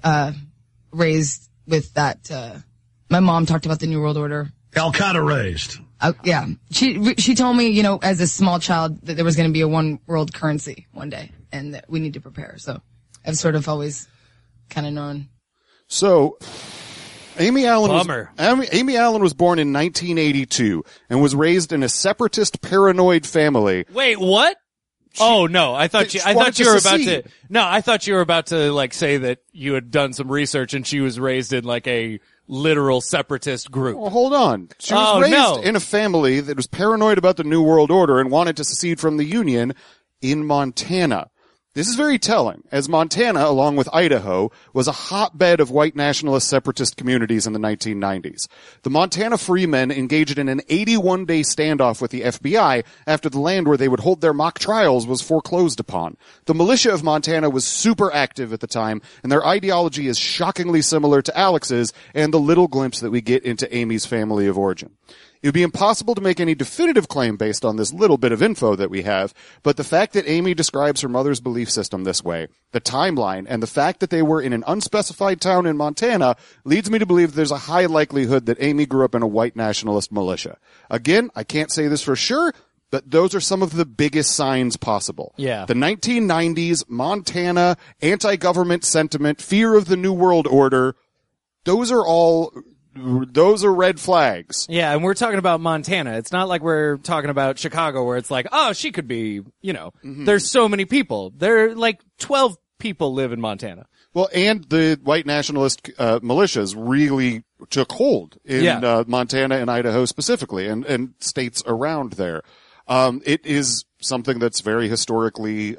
with that. My mom talked about the New World Order. Al-Qaeda raised. Yeah, she told me, as a small child, that there was going to be a one world currency one day, and that we need to prepare. So I've sort of always kind of known. So Amy Allen Bummer. Amy Allen was born in 1982 and was raised in a separatist paranoid family. Wait, what? Oh no, I thought you were about to like say that you had done some research and she was raised in like a literal separatist group. Well, hold on. She was raised in a family that was paranoid about the New World Order and wanted to secede from the Union in Montana. This is very telling, as Montana, along with Idaho, was a hotbed of white nationalist separatist communities in the 1990s. The Montana Free Men engaged in an 81-day standoff with the FBI after the land where they would hold their mock trials was foreclosed upon. The militia of Montana was super active at the time, and their ideology is shockingly similar to Alex's and the little glimpse that we get into Amy's family of origin. It would be impossible to make any definitive claim based on this little bit of info that we have, but the fact that Amy describes her mother's belief system this way, the timeline, and the fact that they were in an unspecified town in Montana leads me to believe there's a high likelihood that Amy grew up in a white nationalist militia. Again, I can't say this for sure, but those are some of the biggest signs possible. Yeah. The 1990s, Montana, anti-government sentiment, fear of the New World Order, those are red flags. Yeah, and we're talking about Montana. It's not like we're talking about Chicago where it's like, oh, she could be, there's so many people. There are like 12 people live in Montana. Well, and the white nationalist militias really took hold in Montana and Idaho specifically, and states around there. It is something that's very historically,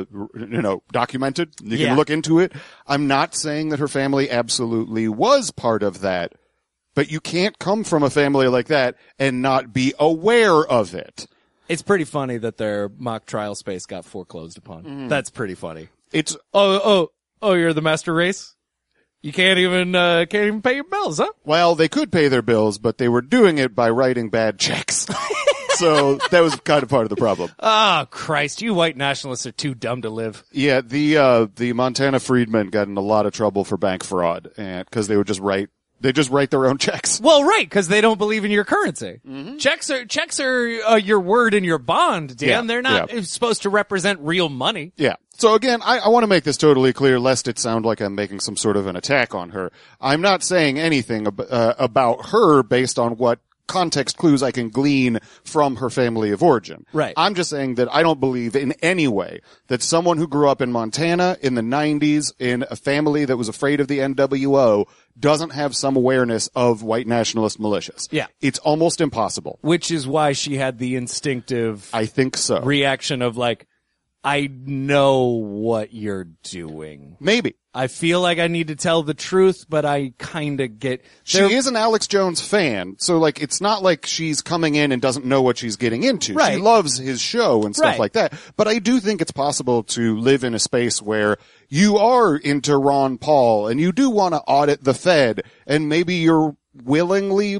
documented. You can look into it. I'm not saying that her family absolutely was part of that, but you can't come from a family like that and not be aware of it. It's pretty funny that their mock trial space got foreclosed upon. That's pretty funny. It's oh, you're the master race? You can't even pay your bills, huh? Well, they could pay their bills, but they were doing it by writing bad checks. So that was kind of part of the problem. Oh, Christ, you white nationalists are too dumb to live. Yeah, the Montana freedmen got in a lot of trouble for bank fraud, and because they would just write their own checks. Well, right, because they don't believe in your currency. Mm-hmm. Checks are your word and your bond, Dan. Yeah, They're not supposed to represent real money. Yeah. So again, I want to make this totally clear, lest it sound like I'm making some sort of an attack on her. I'm not saying anything about her based on what context clues I can glean from her family of origin. Right. I'm just saying that I don't believe in any way that someone who grew up in Montana in the 90s in a family that was afraid of the NWO doesn't have some awareness of white nationalist militias. Yeah. It's almost impossible. Which is why she had the instinctive I think so. reaction of like, I know what you're doing. Maybe. I feel like I need to tell the truth, but I kind of get... She is an Alex Jones fan, so like it's not like she's coming in and doesn't know what she's getting into. Right. She loves his show and stuff Right. like that. But I do think it's possible to live in a space where you are into Ron Paul and you do want to audit the Fed, and maybe you're willingly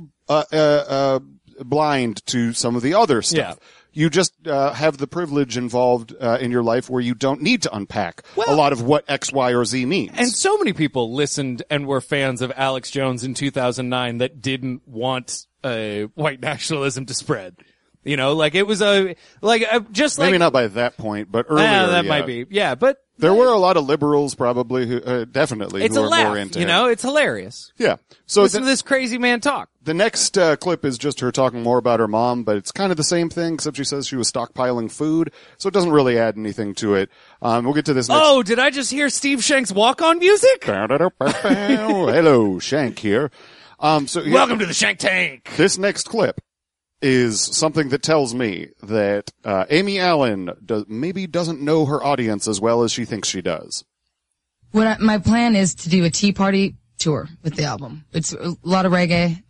blind to some of the other stuff. Yeah. You just have the privilege involved in your life where you don't need to unpack a lot of what X, Y, or Z means. And so many people listened and were fans of Alex Jones in 2009 that didn't want white nationalism to spread. You know, like it was just like... Maybe not by that point, but earlier. That might be. Yeah, but There were a lot of liberals probably who, definitely, It's who a are laugh, more into you him. know? It's hilarious. Yeah. So Listen to this crazy man talk. the next clip is just her talking more about her mom, but it's kind of the same thing, except she says she was stockpiling food, so it doesn't really add anything to it. We'll get to this next. Oh, did I just hear Steve Shank's walk-on music? Hello, Shank here. Welcome to the Shank Tank. This next clip is something that tells me that Amy Allen maybe doesn't know her audience as well as she thinks she does. My plan is to do a Tea Party tour with the album. It's a lot of reggae.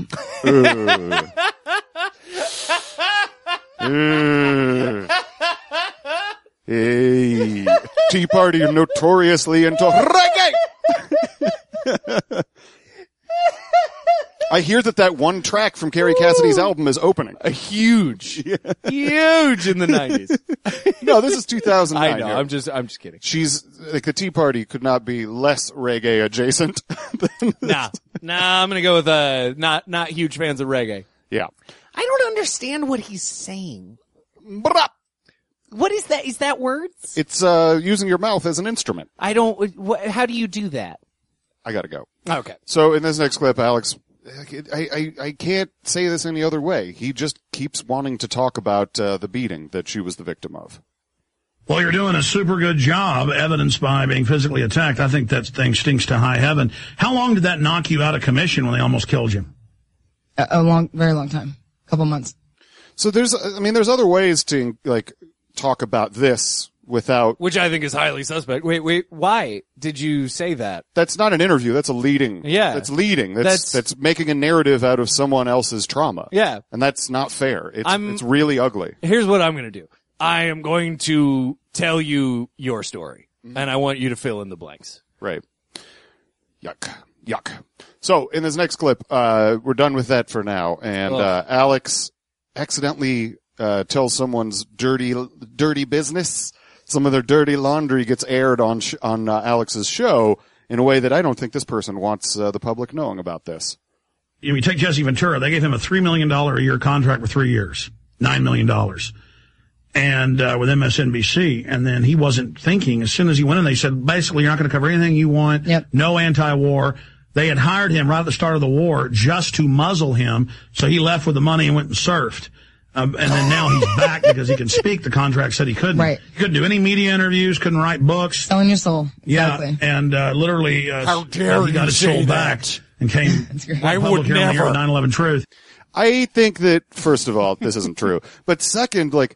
Hey, Tea Party are notoriously into reggae. I hear that one track from Carrie Cassidy's album is opening. Huge in the 90s. No, this is 2009. I know. Here. I'm just kidding. She's like the Tea Party could not be less reggae adjacent. Nah, I'm gonna go with not huge fans of reggae. Yeah. I don't understand what he's saying. Brah. What is that? Is that words? It's using your mouth as an instrument. I don't. How do you do that? I gotta go. Okay. So in this next clip, Alex, I can't say this any other way. He just keeps wanting to talk about the beating that she was the victim of. Well, you're doing a super good job, evidenced by being physically attacked. I think that thing stinks to high heaven. How long did that knock you out of commission when they almost killed you? Very long time. Couple months. So there's other ways to talk about this without, Which I think is highly suspect. Wait, why did you say that? That's not an interview. That's a leading. Yeah. That's leading. That's making a narrative out of someone else's trauma. Yeah. And that's not fair. It's really ugly. Here's what I'm going to do. I am going to tell you your story, and I want you to fill in the blanks. Right. Yuck. So in this next clip, we're done with that for now. And, Alex accidentally, tells someone's dirty business. Some of their dirty laundry gets aired on Alex's show in a way that I don't think this person wants the public knowing about this. You take Jesse Ventura. They gave him a $3 million a year contract for 3 years, $9 million. And with MSNBC, and then he wasn't thinking. As soon as he went in, they said, basically, you're not going to cover anything you want. Yep. No anti-war. They had hired him right at the start of the war just to muzzle him, so he left with the money and went and surfed. And then now he's back because he can speak. The contract said he couldn't. Right. He couldn't do any media interviews, couldn't write books. Selling your soul. Exactly. Yeah, and literally, How dare he got you his say soul that? back and came. I would never. 9/11 Truth. I think that, first of all, this isn't true. But second, Wait.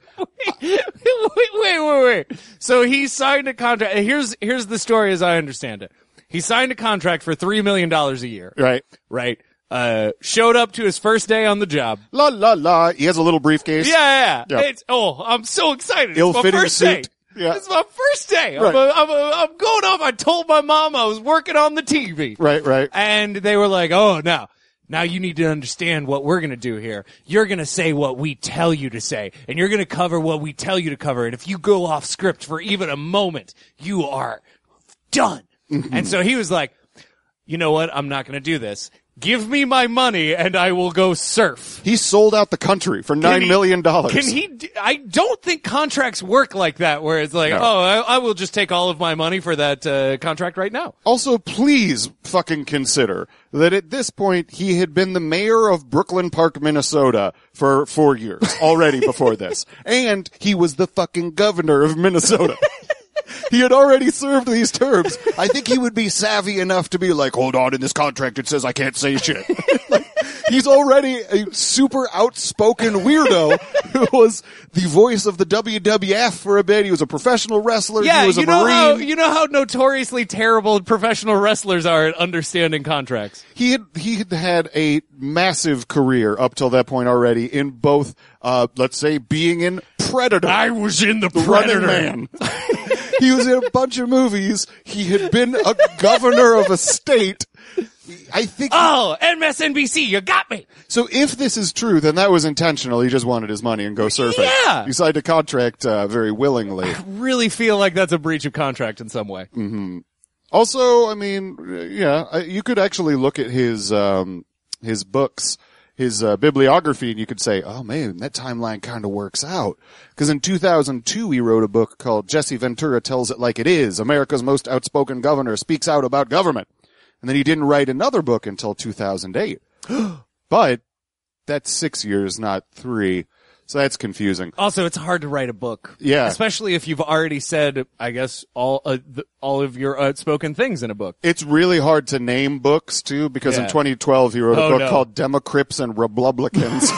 So he signed a contract. Here's the story as I understand it. He signed a contract for $3 million a year. right? Right. Showed up to his first day on the job. La la la. He has a little briefcase. Yeah. Yep. I'm so excited. It's my Ill-fitting first day. suit. Yeah. It's my first day. Right. I'm going off. I told my mom I was working on the TV. Right. And they were like, oh, no. Now you need to understand what we're going to do here. You're going to say what we tell you to say, and you're going to cover what we tell you to cover. And if you go off script for even a moment, you are done. And so he was like, you know what? I'm not going to do this. Give me my money and I will go surf. He sold out the country for $9 million. Can he? I don't think contracts work like that, where it's like, No. I will just take all of my money for that contract right now. Also, please fucking consider that at this point, he had been the mayor of Brooklyn Park, Minnesota for 4 years already before this. And he was the fucking governor of Minnesota. He had already served these terms. I think he would be savvy enough to be like, hold on, in this contract it says I can't say shit. He's already a super outspoken weirdo who was the voice of the WWF for a bit. He was a professional wrestler. Yeah, he was a Marine. you know how notoriously terrible professional wrestlers are at understanding contracts. He had a massive career up till that point already in both, let's say, being in Predator. I was in the Running Predator. Man. He was in a bunch of movies. He had been a governor of a state. I think. Oh, MSNBC, you got me. So if this is true, then that was intentional. He just wanted his money and go surfing. Yeah. He signed a contract very willingly. I really feel like that's a breach of contract in some way. Mm-hmm. Also, I mean, yeah, you could actually look at his books, his bibliography, and you could say, oh man, that timeline kind of works out. Because in 2002, he wrote a book called Jesse Ventura Tells It Like It Is. America's most outspoken governor speaks out about government. And then he didn't write another book until 2008. But that's 6 years, not 3. So that's confusing. Also, it's hard to write a book. Yeah. Especially if you've already said, I guess, all of your outspoken things in a book. It's really hard to name books, too, because in 2012 he wrote a book called Democrips and Republicans.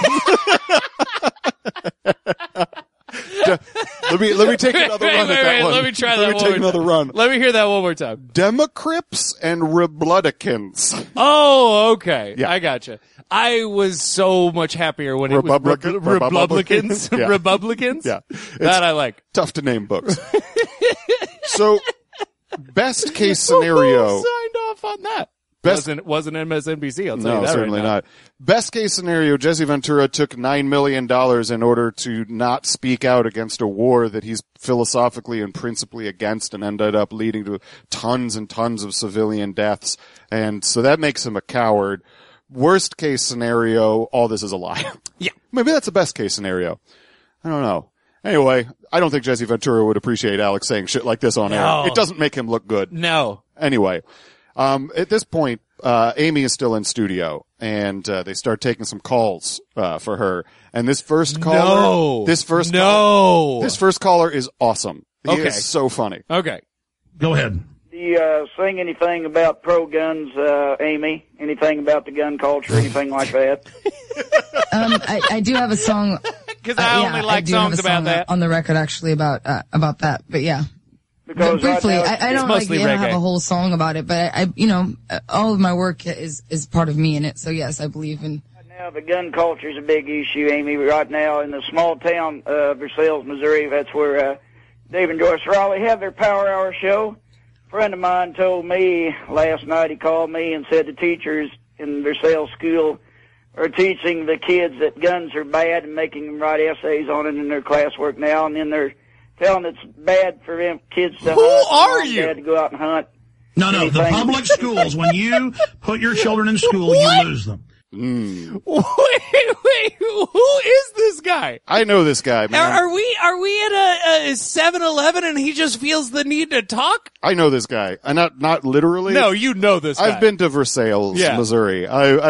Let me take another run at that one. Let me try that one. Let me take another run. Let me hear that one more time. Democrips and Republicans. Oh, okay. Yeah. I gotcha. I was so much happier when it was Republicans. Yeah. Republicans? Yeah. That I like. Tough to name books. So, best case scenario. Who signed off on that? Wasn't MSNBC, I'll tell you that No, certainly right now. not. Best case scenario, Jesse Ventura took $9 million in order to not speak out against a war that he's philosophically and principally against, and ended up leading to tons and tons of civilian deaths. And so that makes him a coward. Worst case scenario, all this is a lie. Yeah. Maybe that's the best case scenario. I don't know. Anyway, I don't think Jesse Ventura would appreciate Alex saying shit like this on air. It doesn't make him look good. No. Anyway. At this point, Amy is still in studio, and they start taking some calls for her. And this first caller, this first caller is awesome. He is so funny. Okay, go ahead. Do you sing anything about pro guns, Amy? Anything about the gun culture, anything like that? I do have a song. Because I only like songs about that on the record, actually, about that. But yeah. Because briefly, right now, I don't have a whole song about it, but all of my work is part of me in it. So yes, I believe in. Right now, the gun culture is a big issue, Amy. Right now, in the small town of Versailles, Missouri, that's where Dave and Joyce Raleigh have their Power Hour show. A friend of mine told me last night. He called me and said the teachers in Versailles school are teaching the kids that guns are bad and making them write essays on it in their classwork now, and then they're telling it's bad for them kids to hunt. Who are you? Dad to go out and hunt. No, the public schools, when you put your children in school, you lose them. Wait, who is this guy? I know this guy, man. Are we at a 7-Eleven and he just feels the need to talk? I know this guy. Not literally. No, you know this guy. I've been to Versailles, Missouri.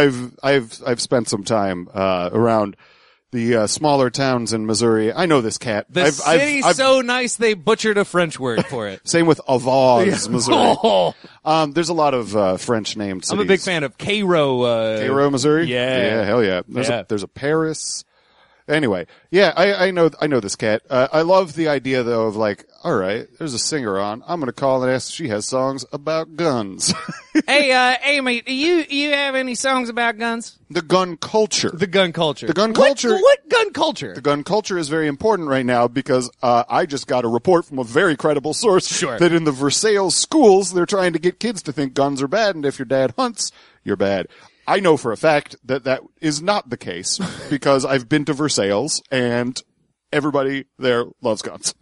I've spent some time around the smaller towns in Missouri. I know this cat. The city's so nice they butchered a French word for it. Same with Avaz, Missouri. There's a lot of French named cities. I'm a big fan of Cairo. Cairo, Missouri? Yeah. Hell yeah. There's a Paris. Anyway, yeah, I know this cat. I love the idea though of like, all right, there's a singer on. I'm gonna call and ask if she has songs about guns. Hey, Amy, do you have any songs about guns? The gun culture. The gun culture. The gun culture. What gun culture? The gun culture is very important right now because I just got a report from a very credible source that in the Versailles schools they're trying to get kids to think guns are bad, and if your dad hunts, you're bad. I know for a fact that is not the case because I've been to Versailles and everybody there loves guns.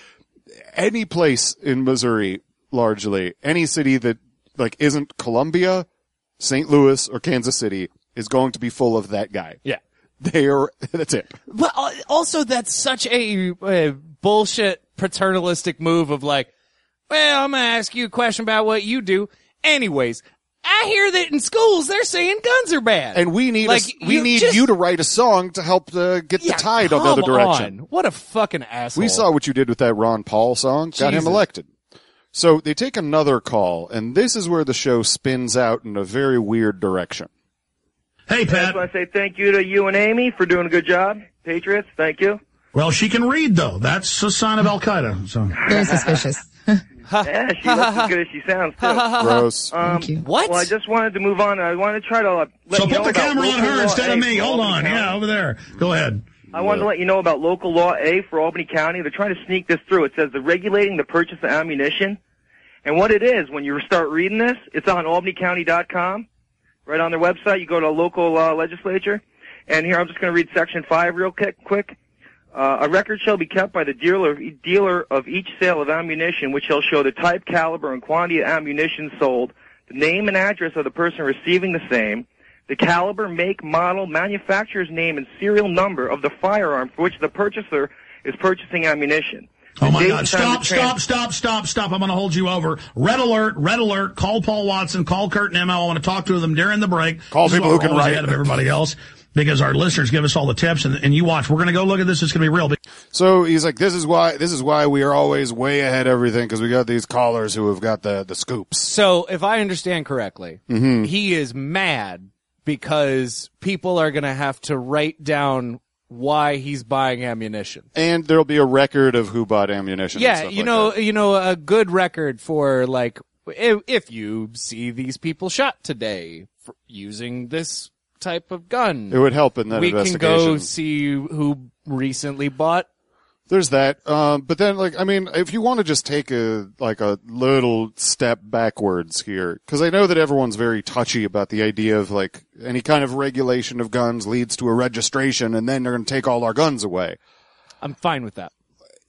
Any place in Missouri, largely, any city that like isn't Columbia, St. Louis, or Kansas City is going to be full of that guy. Yeah. That's it. But also that's such a bullshit paternalistic move of like, well, I'm going to ask you a question about what you do. Anyways, I hear that in schools they're saying guns are bad. And we need you to write a song to help get the tide on the other direction. What a fucking asshole. We saw what you did with that Ron Paul song. Got him elected. So they take another call, and this is where the show spins out in a very weird direction. Hey, Pat. I want to say thank you to you and Amy for doing a good job. Patriots, thank you. Well, she can read, though. That's a sign of Al-Qaeda. So. Very suspicious. Yeah, she looks as good as she sounds, too. Gross. Thank you. What? Well, I just wanted to move on. I wanted to try to let you know So put the about camera on her instead of me. Hold on. County. Yeah, over there. Go ahead. I wanted to let you know about local law A for Albany County. They're trying to sneak this through. It says they're regulating the purchase of ammunition. And what it is, when you start reading this, it's on albanycounty.com. Right on their website, you go to local legislature. And here, I'm just going to read Section 5 real quick. A record shall be kept by the dealer of each sale of ammunition, which shall show the type, caliber, and quantity of ammunition sold, the name and address of the person receiving the same, the caliber, make, model, manufacturer's name, and serial number of the firearm for which the purchaser is purchasing ammunition. Oh, my God. Stop. I'm going to hold you over. Red alert. Call Paul Watson. Call Kurt and Emma. I want to talk to them during the break. Call people who can write. Ahead of everybody else, because our listeners give us all the tips, and you watch. We're going to go look at this. It's going to be real. So he's like, this is why we are always way ahead of everything, because we got these callers who have got the scoops. So if I understand correctly, he is mad because people are going to have to write down why he's buying ammunition. And there'll be a record of who bought ammunition. Yeah, and stuff you know, a good record for, like, if you see these people shot today for using this type of gun. It would help in that investigation. We can go see who recently bought. There's that. But then, like, I mean, if you want to just take a little step backwards here, because I know that everyone's very touchy about the idea of, like, any kind of regulation of guns leads to a registration and then they're going to take all our guns away. I'm fine with that.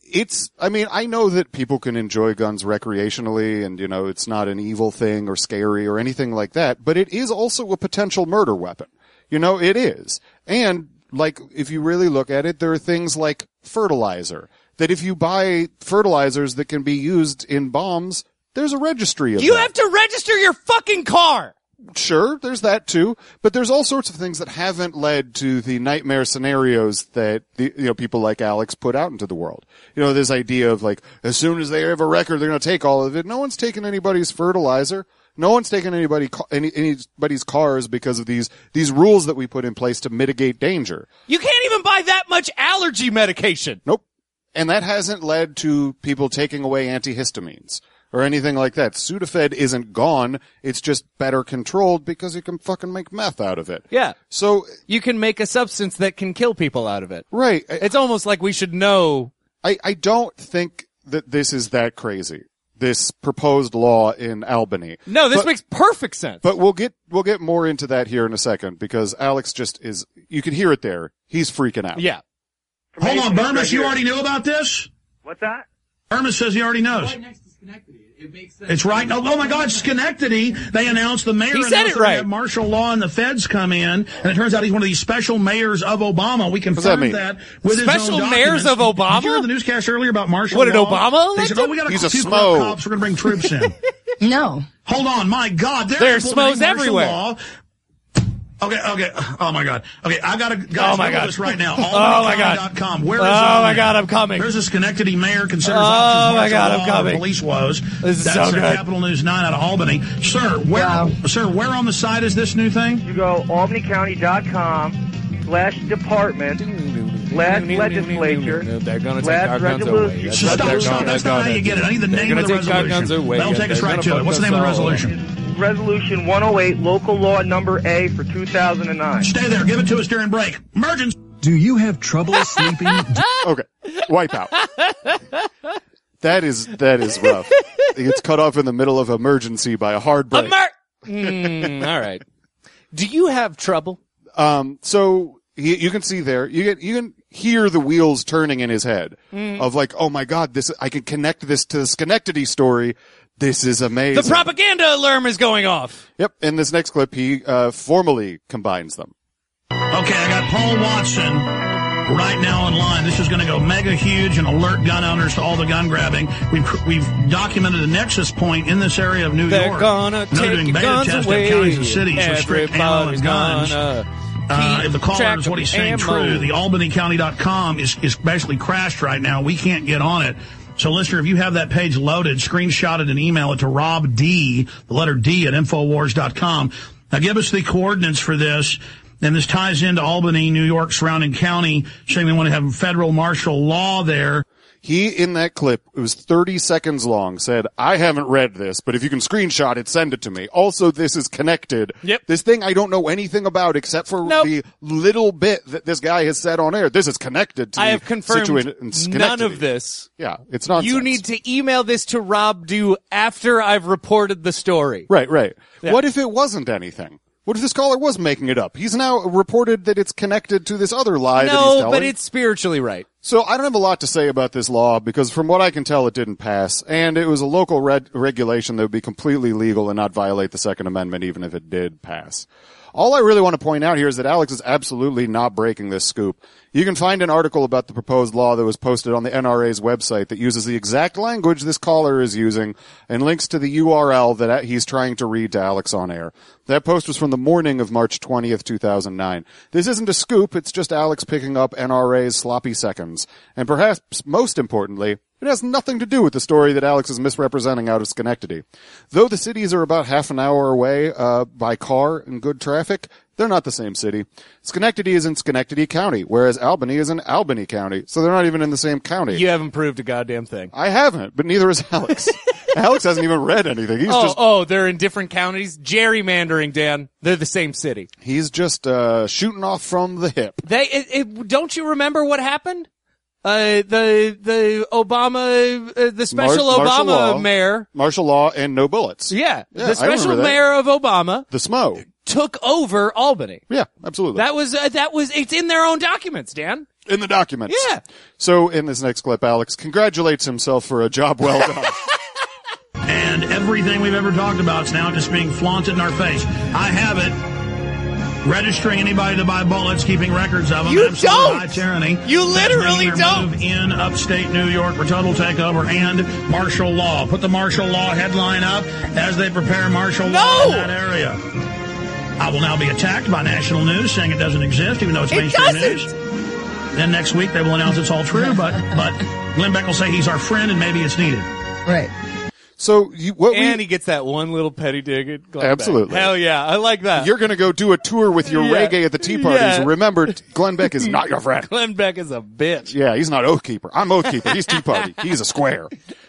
I know that people can enjoy guns recreationally and, you know, it's not an evil thing or scary or anything like that, but it is also a potential murder weapon. You know, it is. And, like, if you really look at it, there are things like fertilizer, that if you buy fertilizers that can be used in bombs, there's a registry of You that. have to register your fucking car! Sure, there's that too, but there's all sorts of things that haven't led to the nightmare scenarios that people like Alex put out into the world. You know, this idea of, like, as soon as they have a record, they're going to take all of it. No one's taken anybody's fertilizer. No one's taken anybody's cars because of these rules that we put in place to mitigate danger. You can't even buy that much allergy medication. Nope. And that hasn't led to people taking away antihistamines or anything like that. Sudafed isn't gone. It's just better controlled because you can fucking make meth out of it. Yeah. So you can make a substance that can kill people out of it. Right. It's almost like we should know. I don't think that this is that crazy. This proposed law in Albany. No, this makes perfect sense. But we'll get more into that here in a second, because Alex you can hear it there. He's freaking out. Yeah. Hold on, Burmis, you already knew about this? What's that? Burmis says he already knows. Right next to Schenectady. It makes sense. It's right. Oh my God, Schenectady. They announced the mayor. He said it right. Have martial law and the feds come in, and it turns out he's one of these special mayors of Obama. We confirmed that with special his own mayors of Obama. Did you hear the newscast earlier about martial law? What did Obama? They said, we got He's a a few smo. cops. We're going to bring troops in. No. Hold on, my God, there's smos everywhere. Law. Okay. Oh my God. Okay, I gotta this right now. Oh my God. Where is my God, I'm coming. There's a Schenectady mayor considers options my God, I'm coming. Police woes. This is That's so good. Capital News 9 out of Albany. Sir, where on the site is this new thing? You go albanycounty.com/department/legislature/resolution. Stop. That's not how you get it. I need the name of the resolution. That'll take us right to it. What's the name of the resolution? Resolution 108, local law number A for 2009. Stay there. Give it to us during break. Emergency. Do you have trouble sleeping? Okay. Wipe out. That is rough. It gets cut off in the middle of emergency by a hard break. All right. Do you have trouble? So you can see there, you can hear the wheels turning in his head of, like, oh my God, I can connect this to the Schenectady story. This is amazing. The propaganda alarm is going off. Yep. In this next clip, he formally combines them. Okay, I got Paul Watson right now online. This is going to go mega huge and alert gun owners to all the gun grabbing. We've documented a nexus point in this area of New They're York. gonna take doing your beta guns tests away. in counties and cities for strict ammo and guns. If the caller is what he's saying true, the albanycounty.com is basically crashed right now. We can't get on it. So, listener, if you have that page loaded, screenshot it and email it to Rob D, the letter D, at Infowars.com. Now, give us the coordinates for this. And this ties into Albany, New York, surrounding county, saying they want to have federal martial law there. He, in that clip, it was 30 seconds long, said, I haven't read this, but if you can screenshot it, send it to me. Also, this is connected. Yep. This thing I don't know anything about except for the little bit that this guy has said on air. This is connected to I have confirmed Schenectady. none of this. Yeah, it's nonsense. You need to email this to Rob Dew after I've reported the story. Right. Yeah. What if it wasn't anything? What if this caller was making it up? He's now reported that it's connected to this other lie that he's telling. No, but it's spiritually right. So I don't have a lot to say about this law because from what I can tell, it didn't pass. And it was a local regulation that would be completely legal and not violate the Second Amendment even if it did pass. All I really want to point out here is that Alex is absolutely not breaking this scoop. You can find an article about the proposed law that was posted on the NRA's website that uses the exact language this caller is using and links to the URL that he's trying to read to Alex on air. That post was from the morning of March 20th, 2009. This isn't a scoop, it's just Alex picking up NRA's sloppy seconds. And perhaps most importantly, it has nothing to do with the story that Alex is misrepresenting out of Schenectady. Though the cities are about half an hour away by car in good traffic, they're not the same city. Schenectady is in Schenectady County, whereas Albany is in Albany County, so they're not even in the same county. You haven't proved a goddamn thing. I haven't, but neither has Alex. Alex hasn't even read anything. They're in different counties? Gerrymandering, Dan. They're the same city. He's just shooting off from the hip. Don't you remember what happened? The Obama, the special Obama mayor. Martial law and no bullets. Yeah. The special mayor of Obama. The SMO. Took over Albany. Yeah, absolutely. That was, it's in their own documents, Dan. In the documents. Yeah. So in this next clip, Alex congratulates himself for a job well done. And everything we've ever talked about is now just being flaunted in our face. I have it. Registering anybody to buy bullets, keeping records of them. You absolute don't. High tyranny. You literally don't. Move in upstate New York for total takeover and martial law. Put the martial law headline up as they prepare martial law in that area. I will now be attacked by national news saying it doesn't exist, even though it's mainstream news. Then next week they will announce it's all true, but Glenn Beck will say he's our friend and maybe it's needed. Right. So he gets that one little petty dig at Glenn Absolutely. Beck. Hell yeah, I like that. You're going to go do a tour with your reggae at the tea parties. Yeah. Remember, Glenn Beck is not your friend. Glenn Beck is a bitch. Yeah, he's not Oathkeeper. I'm Oathkeeper. He's Tea Party. He's a square.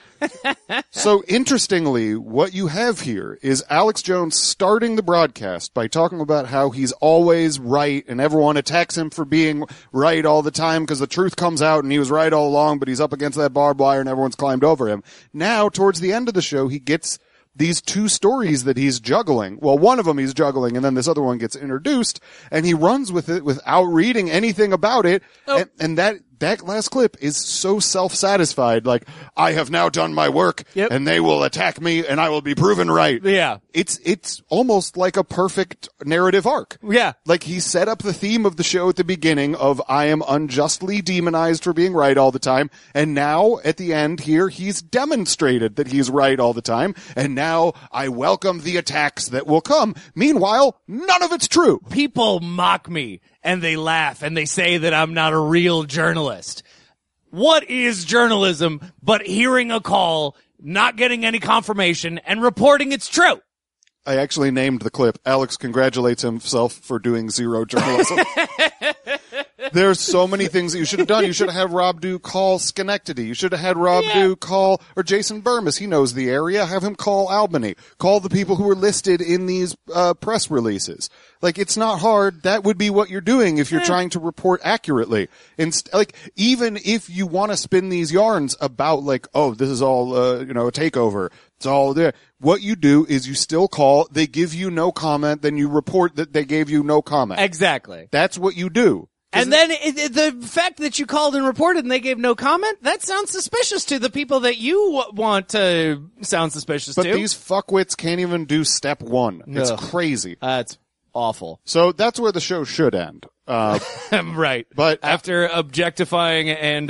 So interestingly, what you have here is Alex Jones starting the broadcast by talking about how he's always right and everyone attacks him for being right all the time because the truth comes out and he was right all along, but he's up against that barbed wire and everyone's climbed over him. Now, towards the end of the show, he gets these two stories that he's juggling. Well, one of them he's juggling and then this other one gets introduced and he runs with it without reading anything about it. Oh. And that last clip is so self-satisfied. Like, I have now done my work and they will attack me and I will be proven right. Yeah. It's almost like a perfect narrative arc. Yeah. Like he set up the theme of the show at the beginning of I am unjustly demonized for being right all the time. And now at the end here, he's demonstrated that he's right all the time. And now I welcome the attacks that will come. Meanwhile, none of it's true. People mock me. And they laugh and they say that I'm not a real journalist. What is journalism but hearing a call, not getting any confirmation, and reporting it's true? I actually named the clip. Alex congratulates himself for doing zero journalism. There's so many things that you should have done. You should have had Rob Dew call Schenectady. You should have had Rob Dew call, or Jason Burmis. He knows the area. Have him call Albany. Call the people who were listed in these press releases. Like, it's not hard. That would be what you're doing if you're trying to report accurately. Even if you want to spin these yarns about, like, oh, this is all, a takeover. It's all there. What you do is you still call, they give you no comment, then you report that they gave you no comment. Exactly. That's what you do. And then the fact that you called and reported and they gave no comment, that sounds suspicious to the people that you want to sound suspicious to. But these fuckwits can't even do step one. It's crazy. That's awful. So that's where the show should end. Right. But after objectifying and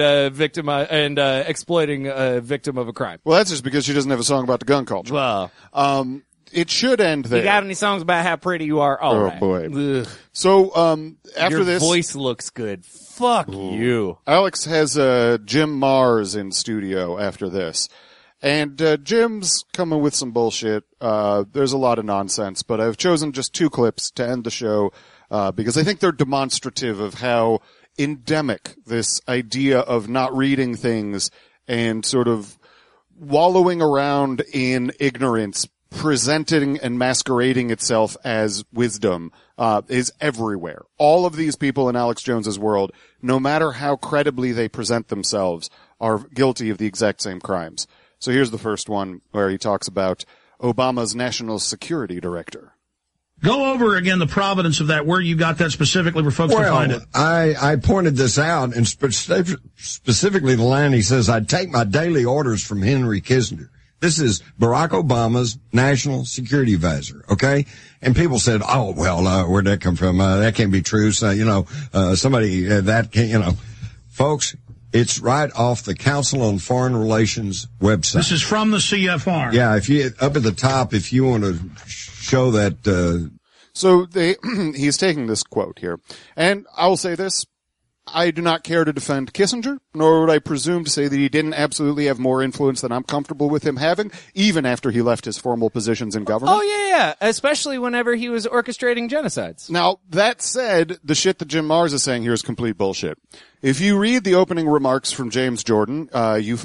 exploiting a victim of a crime. Well, that's just because she doesn't have a song about the gun culture. Well, it should end there. You got any songs about how pretty you are? Oh, right. boy. Ugh. So, after Your this, voice looks good. Fuck you. Alex has Jim Mars in studio after this. And Jim's coming with some bullshit. There's a lot of nonsense, but I've chosen just two clips to end the show because I think they're demonstrative of how endemic this idea of not reading things and sort of wallowing around in ignorance, presenting and masquerading itself as wisdom is everywhere. All of these people in Alex Jones's world, no matter how credibly they present themselves, are guilty of the exact same crimes. So here's the first one where he talks about Obama's national security director. Go over again the providence of that, where you got that specifically for folks to find it. I pointed this out, and specifically the line he says, "I take my daily orders from Henry Kissinger." This is Barack Obama's national security advisor, okay? And people said, "Oh, well, where'd that come from? That can't be true." So, somebody that can't, folks, it's right off the Council on Foreign Relations website. This is from the CFR. Yeah, if you up at the top, if you want to show that. So he's taking this quote here, and I will say this. I do not care to defend Kissinger, nor would I presume to say that he didn't absolutely have more influence than I'm comfortable with him having, even after he left his formal positions in government. Oh, yeah. Especially whenever he was orchestrating genocides. Now, that said, the shit that Jim Marrs is saying here is complete bullshit. If you read the opening remarks from James Jones, you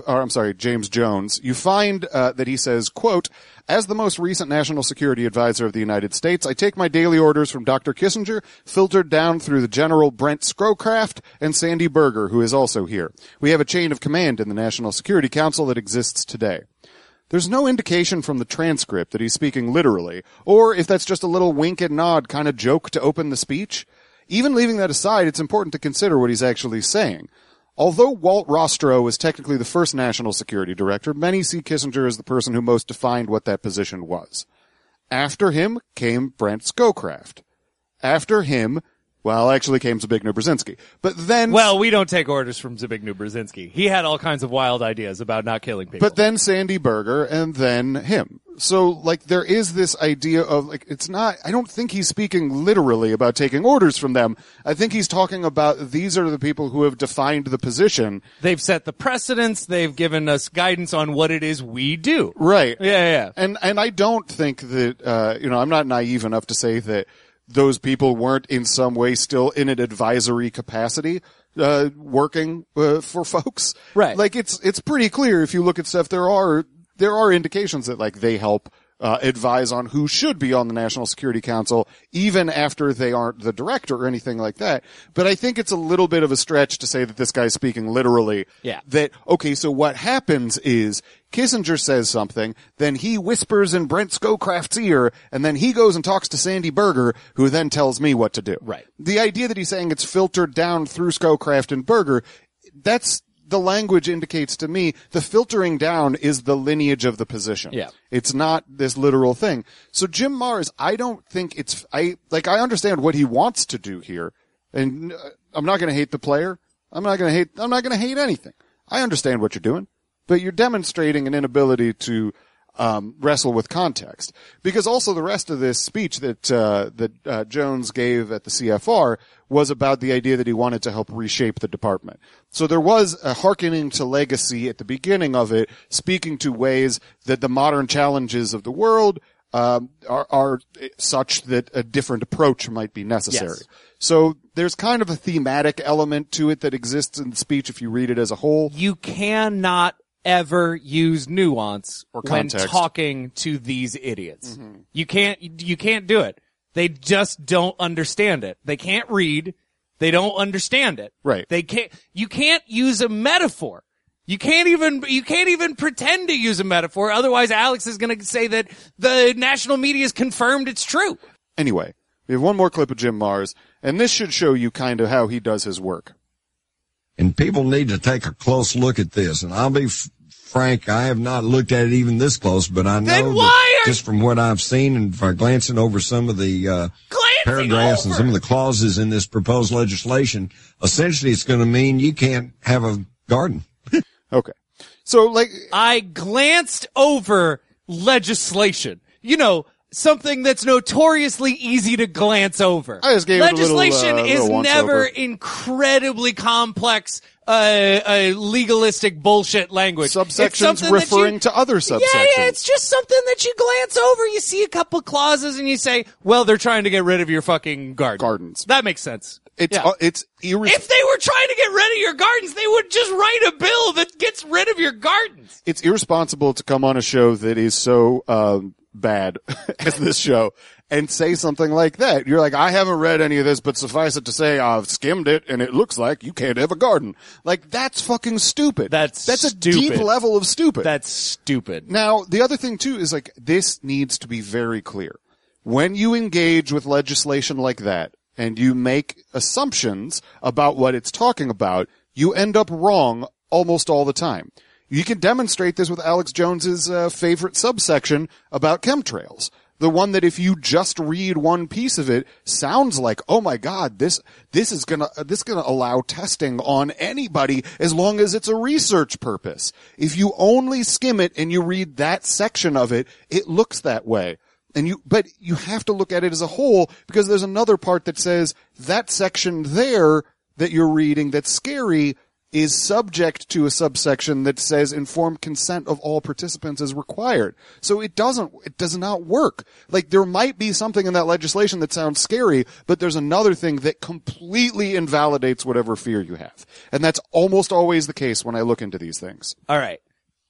find that he says, quote, "As the most recent national security advisor of the United States, I take my daily orders from Dr. Kissinger, filtered down through the General Brent Scowcroft and Sandy Berger, who is also here. We have a chain of command in the National Security Council that exists today." There's no indication from the transcript that he's speaking literally, or if that's just a little wink and nod kind of joke to open the speech. Even leaving that aside, it's important to consider what he's actually saying. Although Walt Rostrow was technically the first national security director, many see Kissinger as the person who most defined what that position was. After him came Brent Scowcroft. After him, actually came Zbigniew Brzezinski. But then... Well, we don't take orders from Zbigniew Brzezinski. He had all kinds of wild ideas about not killing people. But then Sandy Berger, and then him. So, there is this idea of, it's not, I don't think he's speaking literally about taking orders from them. I think he's talking about these are the people who have defined the position. They've set the precedents. They've given us guidance on what it is we do. Right. Yeah. And I don't think that, I'm not naive enough to say that those people weren't in some way still in an advisory capacity, working, for folks. Right. It's pretty clear if you look at stuff, there are indications that they help advise on who should be on the National Security Council, even after they aren't the director or anything like that. But I think it's a little bit of a stretch to say that this guy's speaking literally. Yeah. That, okay, so what happens is Kissinger says something, then he whispers in Brent Scowcroft's ear, and then he goes and talks to Sandy Berger, who then tells me what to do. Right. The idea that he's saying it's filtered down through Scowcroft and Berger, that's the language indicates to me the filtering down is the lineage of the position. Yeah. It's not this literal thing. So Jim Marrs, I don't think I understand what he wants to do here. And I'm not going to hate the player. I'm not going to hate anything. I understand what you're doing, but you're demonstrating an inability to wrestle with context. Because also the rest of this speech that Jones gave at the CFR was about the idea that he wanted to help reshape the department. So there was a hearkening to legacy at the beginning of it, speaking to ways that the modern challenges of the world are such that a different approach might be necessary. Yes. So there's kind of a thematic element to it that exists in the speech if you read it as a whole. You cannot ever use nuance or when context talking to these idiots. Mm-hmm. You can't do it. They just don't understand it. They can't read. They don't understand it. Right. You can't use a metaphor. You can't even pretend to use a metaphor. Otherwise, Alex is going to say that the national media has confirmed it's true. Anyway, we have one more clip of Jim Marrs, and this should show you kind of how he does his work. And people need to take a close look at this. And I'll be frank, I have not looked at it even this close, but I know that just from what I've seen and by glancing over some of the paragraphs and some of the clauses in this proposed legislation, essentially it's going to mean you can't have a garden. Okay. So, I glanced over legislation. Something that's notoriously easy to glance over. I just gave legislation it a is little never over. Incredibly complex, legalistic bullshit language. Subsections referring to other subsections. Yeah, it's just something that you glance over. You see a couple clauses and you say, well, they're trying to get rid of your fucking gardens. That makes sense. It's if they were trying to get rid of your gardens, they would just write a bill that gets rid of your gardens. It's irresponsible to come on a show that is so bad as this show and say something like that. You're like, I haven't read any of this, but suffice it to say I've skimmed it and it looks like you can't have a garden. That's fucking stupid. That's a deep level of stupid. That's stupid. Now, the other thing too is this needs to be very clear. when you engage with legislation like that and you make assumptions about what it's talking about, you end up wrong almost all the time. You can demonstrate this with Alex Jones's favorite subsection about chemtrails. The one that if you just read one piece of it sounds like, oh my God, this is gonna allow testing on anybody as long as it's a research purpose. If you only skim it and you read that section of it, it looks that way. But you have to look at it as a whole, because there's another part that says that section there that you're reading that's scary is subject to a subsection that says informed consent of all participants is required. So it does not work. Like, there might be something in that legislation that sounds scary, but there's another thing that completely invalidates whatever fear you have. And that's almost always the case when I look into these things. All right.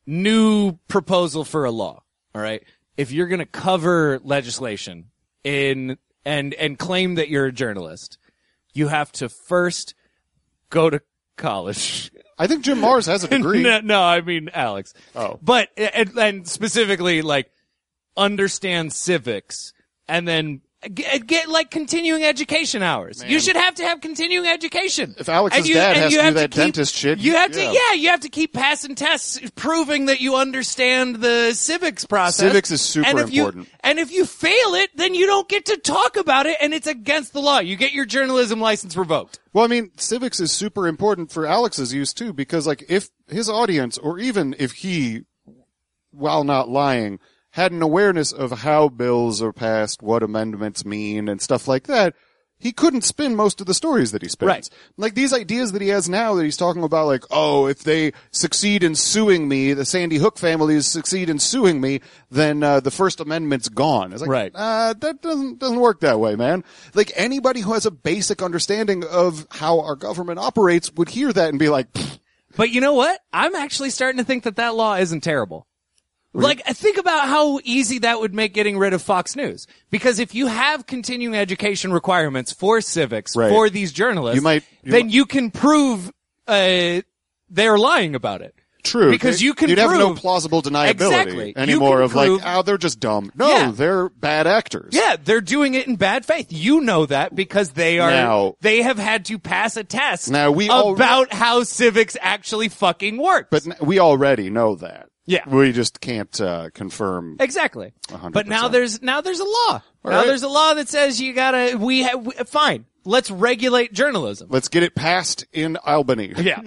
New proposal for a law. All right. If you're going to cover legislation and claim that you're a journalist, you have to first go to college. I think Jim Mars has a degree. No, I mean Alex. Oh. But, and specifically, like, understand civics and then get like continuing education hours. Man. You should have to have continuing education. If Alex's dad has to do that dentist shit, you have to keep passing tests proving that you understand the civics process. Civics is super important. And if you fail it, then you don't get to talk about it, and it's against the law. You get your journalism license revoked. Well, I mean, civics is super important for Alex's use too, because like if his audience, or even if he, while not lying, had an awareness of how bills are passed, what amendments mean, and stuff like that, he couldn't spin most of the stories that he spins. Right. Like these ideas that he has now that he's talking about, like, oh, if they succeed in suing me, the Sandy Hook families succeed in suing me, then the First Amendment's gone. It's like, right. That doesn't work that way, man. Like anybody who has a basic understanding of how our government operates would hear that and be like, pfft. But you know what? I'm actually starting to think that law isn't terrible. Like, think about how easy that would make getting rid of Fox News. Because if you have continuing education requirements for civics, for these journalists, then you can prove they're lying about it. True. Because you'd have no plausible deniability anymore of like, oh, they're just dumb. No, they're bad actors. Yeah, they're doing it in bad faith. You know that because they have had to pass a test about how civics actually fucking works. But we already know that. Yeah. We just can't confirm. Exactly. 100%. But now there's a law. There's a law that says you gotta, fine. Let's regulate journalism. Let's get it passed in Albany. Yeah.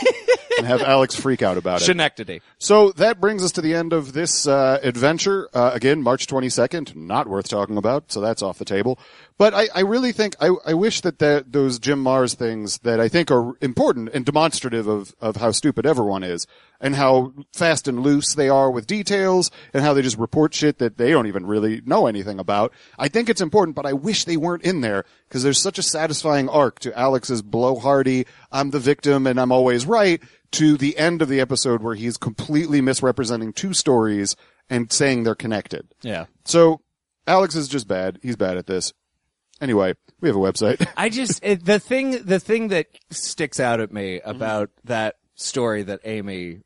And have Alex freak out about it. Schenectady. So that brings us to the end of this adventure. Again, March 22nd, not worth talking about, so that's off the table. But I really think, I wish that those Jim Mars things that I think are important and demonstrative of how stupid everyone is, and how fast and loose they are with details, and how they just report shit that they don't even really know anything about. I think it's important, but I wish they weren't in there, because there's such a satisfying arc to Alex's blowhardy, I'm the victim and I'm always right, to the end of the episode where he's completely misrepresenting two stories and saying they're connected. Yeah. So, Alex is just bad. He's bad at this. Anyway, we have a website. I just, the thing that sticks out at me about that story that Amy,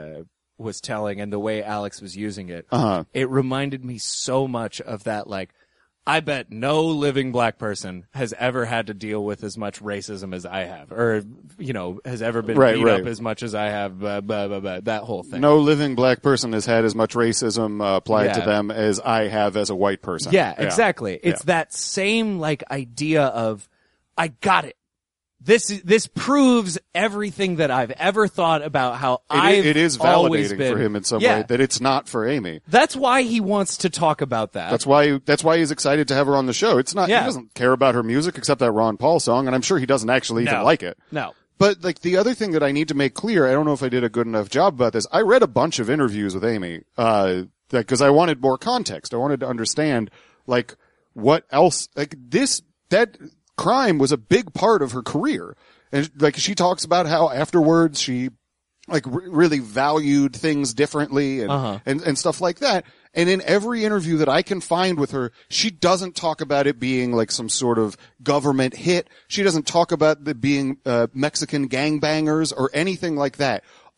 was telling and the way Alex was using it, it reminded me so much of that, like, I bet no living black person has ever had to deal with as much racism as I have, or, has ever been beat up as much as I have, that whole thing. No living black person has had as much racism applied to them as I have as a white person. Yeah, exactly. It's that same, like, idea of, I got it. This proves everything that I've ever thought about how it is always validating been. for him in some way that it's not for Amy. That's why he wants to talk about that. That's why he's excited to have her on the show. It's not, he doesn't care about her music except that Ron Paul song, and I'm sure he doesn't actually even like it. No. But like the other thing that I need to make clear, I don't know if I did a good enough job about this. I read a bunch of interviews with Amy, because I wanted more context. I wanted to understand, like, what else, like that crime was a big part of her career. And like she talks about how afterwards she like really valued things differently and stuff like that. And in every interview that I can find with her, she doesn't talk about it being like some sort of government hit. She doesn't talk about it being Mexican gangbangers or anything like that.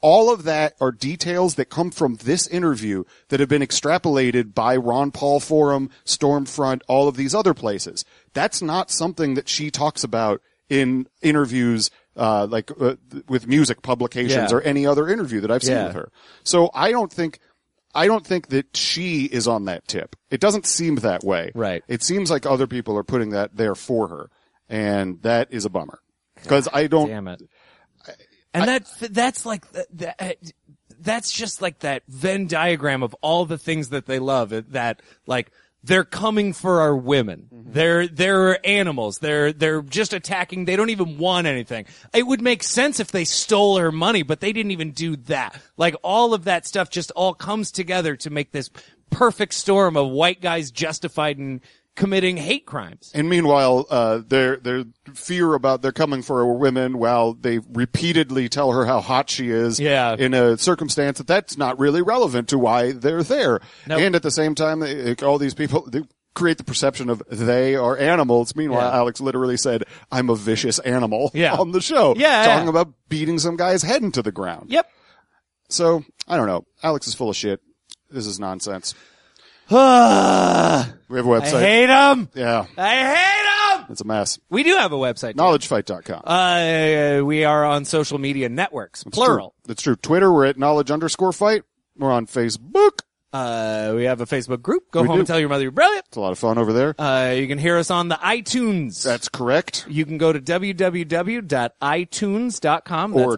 All of that are details that come from this interview that have been extrapolated by Ron Paul Forum, Stormfront, all of these other places. That's not something that she talks about in interviews, with music publications or any other interview that I've seen with her. So I don't think that she is on that tip. It doesn't seem that way. Right. It seems like other people are putting that there for her. And that is a bummer. Because I don't. Damn it. And that's like that's just like that Venn diagram of all the things that they love. That like they're coming for our women. Mm-hmm. They're animals. They're just attacking. They don't even want anything. It would make sense if they stole her money, but they didn't even do that. Like all of that stuff just all comes together to make this perfect storm of white guys justified in committing hate crimes. And meanwhile, their fear about they're coming for women while they repeatedly tell her how hot she is in a circumstance that's not really relevant to why they're there. Nope. And at the same time, all these people they create the perception of they are animals. Meanwhile, Alex literally said, I'm a vicious animal on the show. Talking about beating some guy's head into the ground. Yep. So, I don't know. Alex is full of shit. This is nonsense. We have a website. I hate them. Yeah. I hate them. It's a mess. We do have a website. KnowledgeFight.com. We are on social media networks. Plural. That's true. Twitter, we're at knowledge_fight. We're on Facebook. We have a Facebook group. Go home and tell your mother you're brilliant. It's a lot of fun over there. You can hear us on the iTunes. That's correct. You can go to www.itunes.com. That's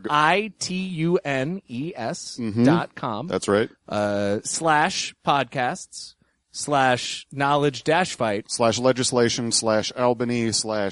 itunes.com. That's right. /podcasts /knowledge-fight /legislation /Albany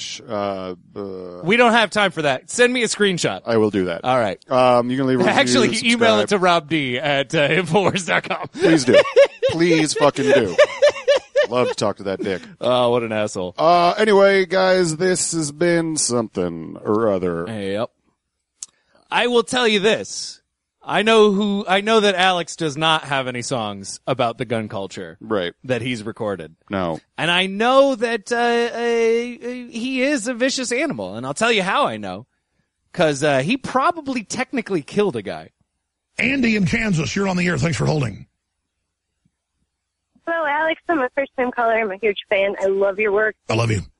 We don't have time for that. Send me a screenshot. I will do that. All right. You can leave a review, Actually, subscribe. email it to Rob D at Infowars.com. Please do. Please fucking do. Love to talk to that dick. Oh, what an asshole. Anyway, guys, this has been something or other. Yep. I will tell you this. I know that Alex does not have any songs about the gun culture. Right. That he's recorded. No. And I know that, he is a vicious animal. And I'll tell you how I know. 'Cause, he probably technically killed a guy. Andy in Kansas, you're on the air. Thanks for holding. Hello, Alex. I'm a first-time caller. I'm a huge fan. I love your work. I love you.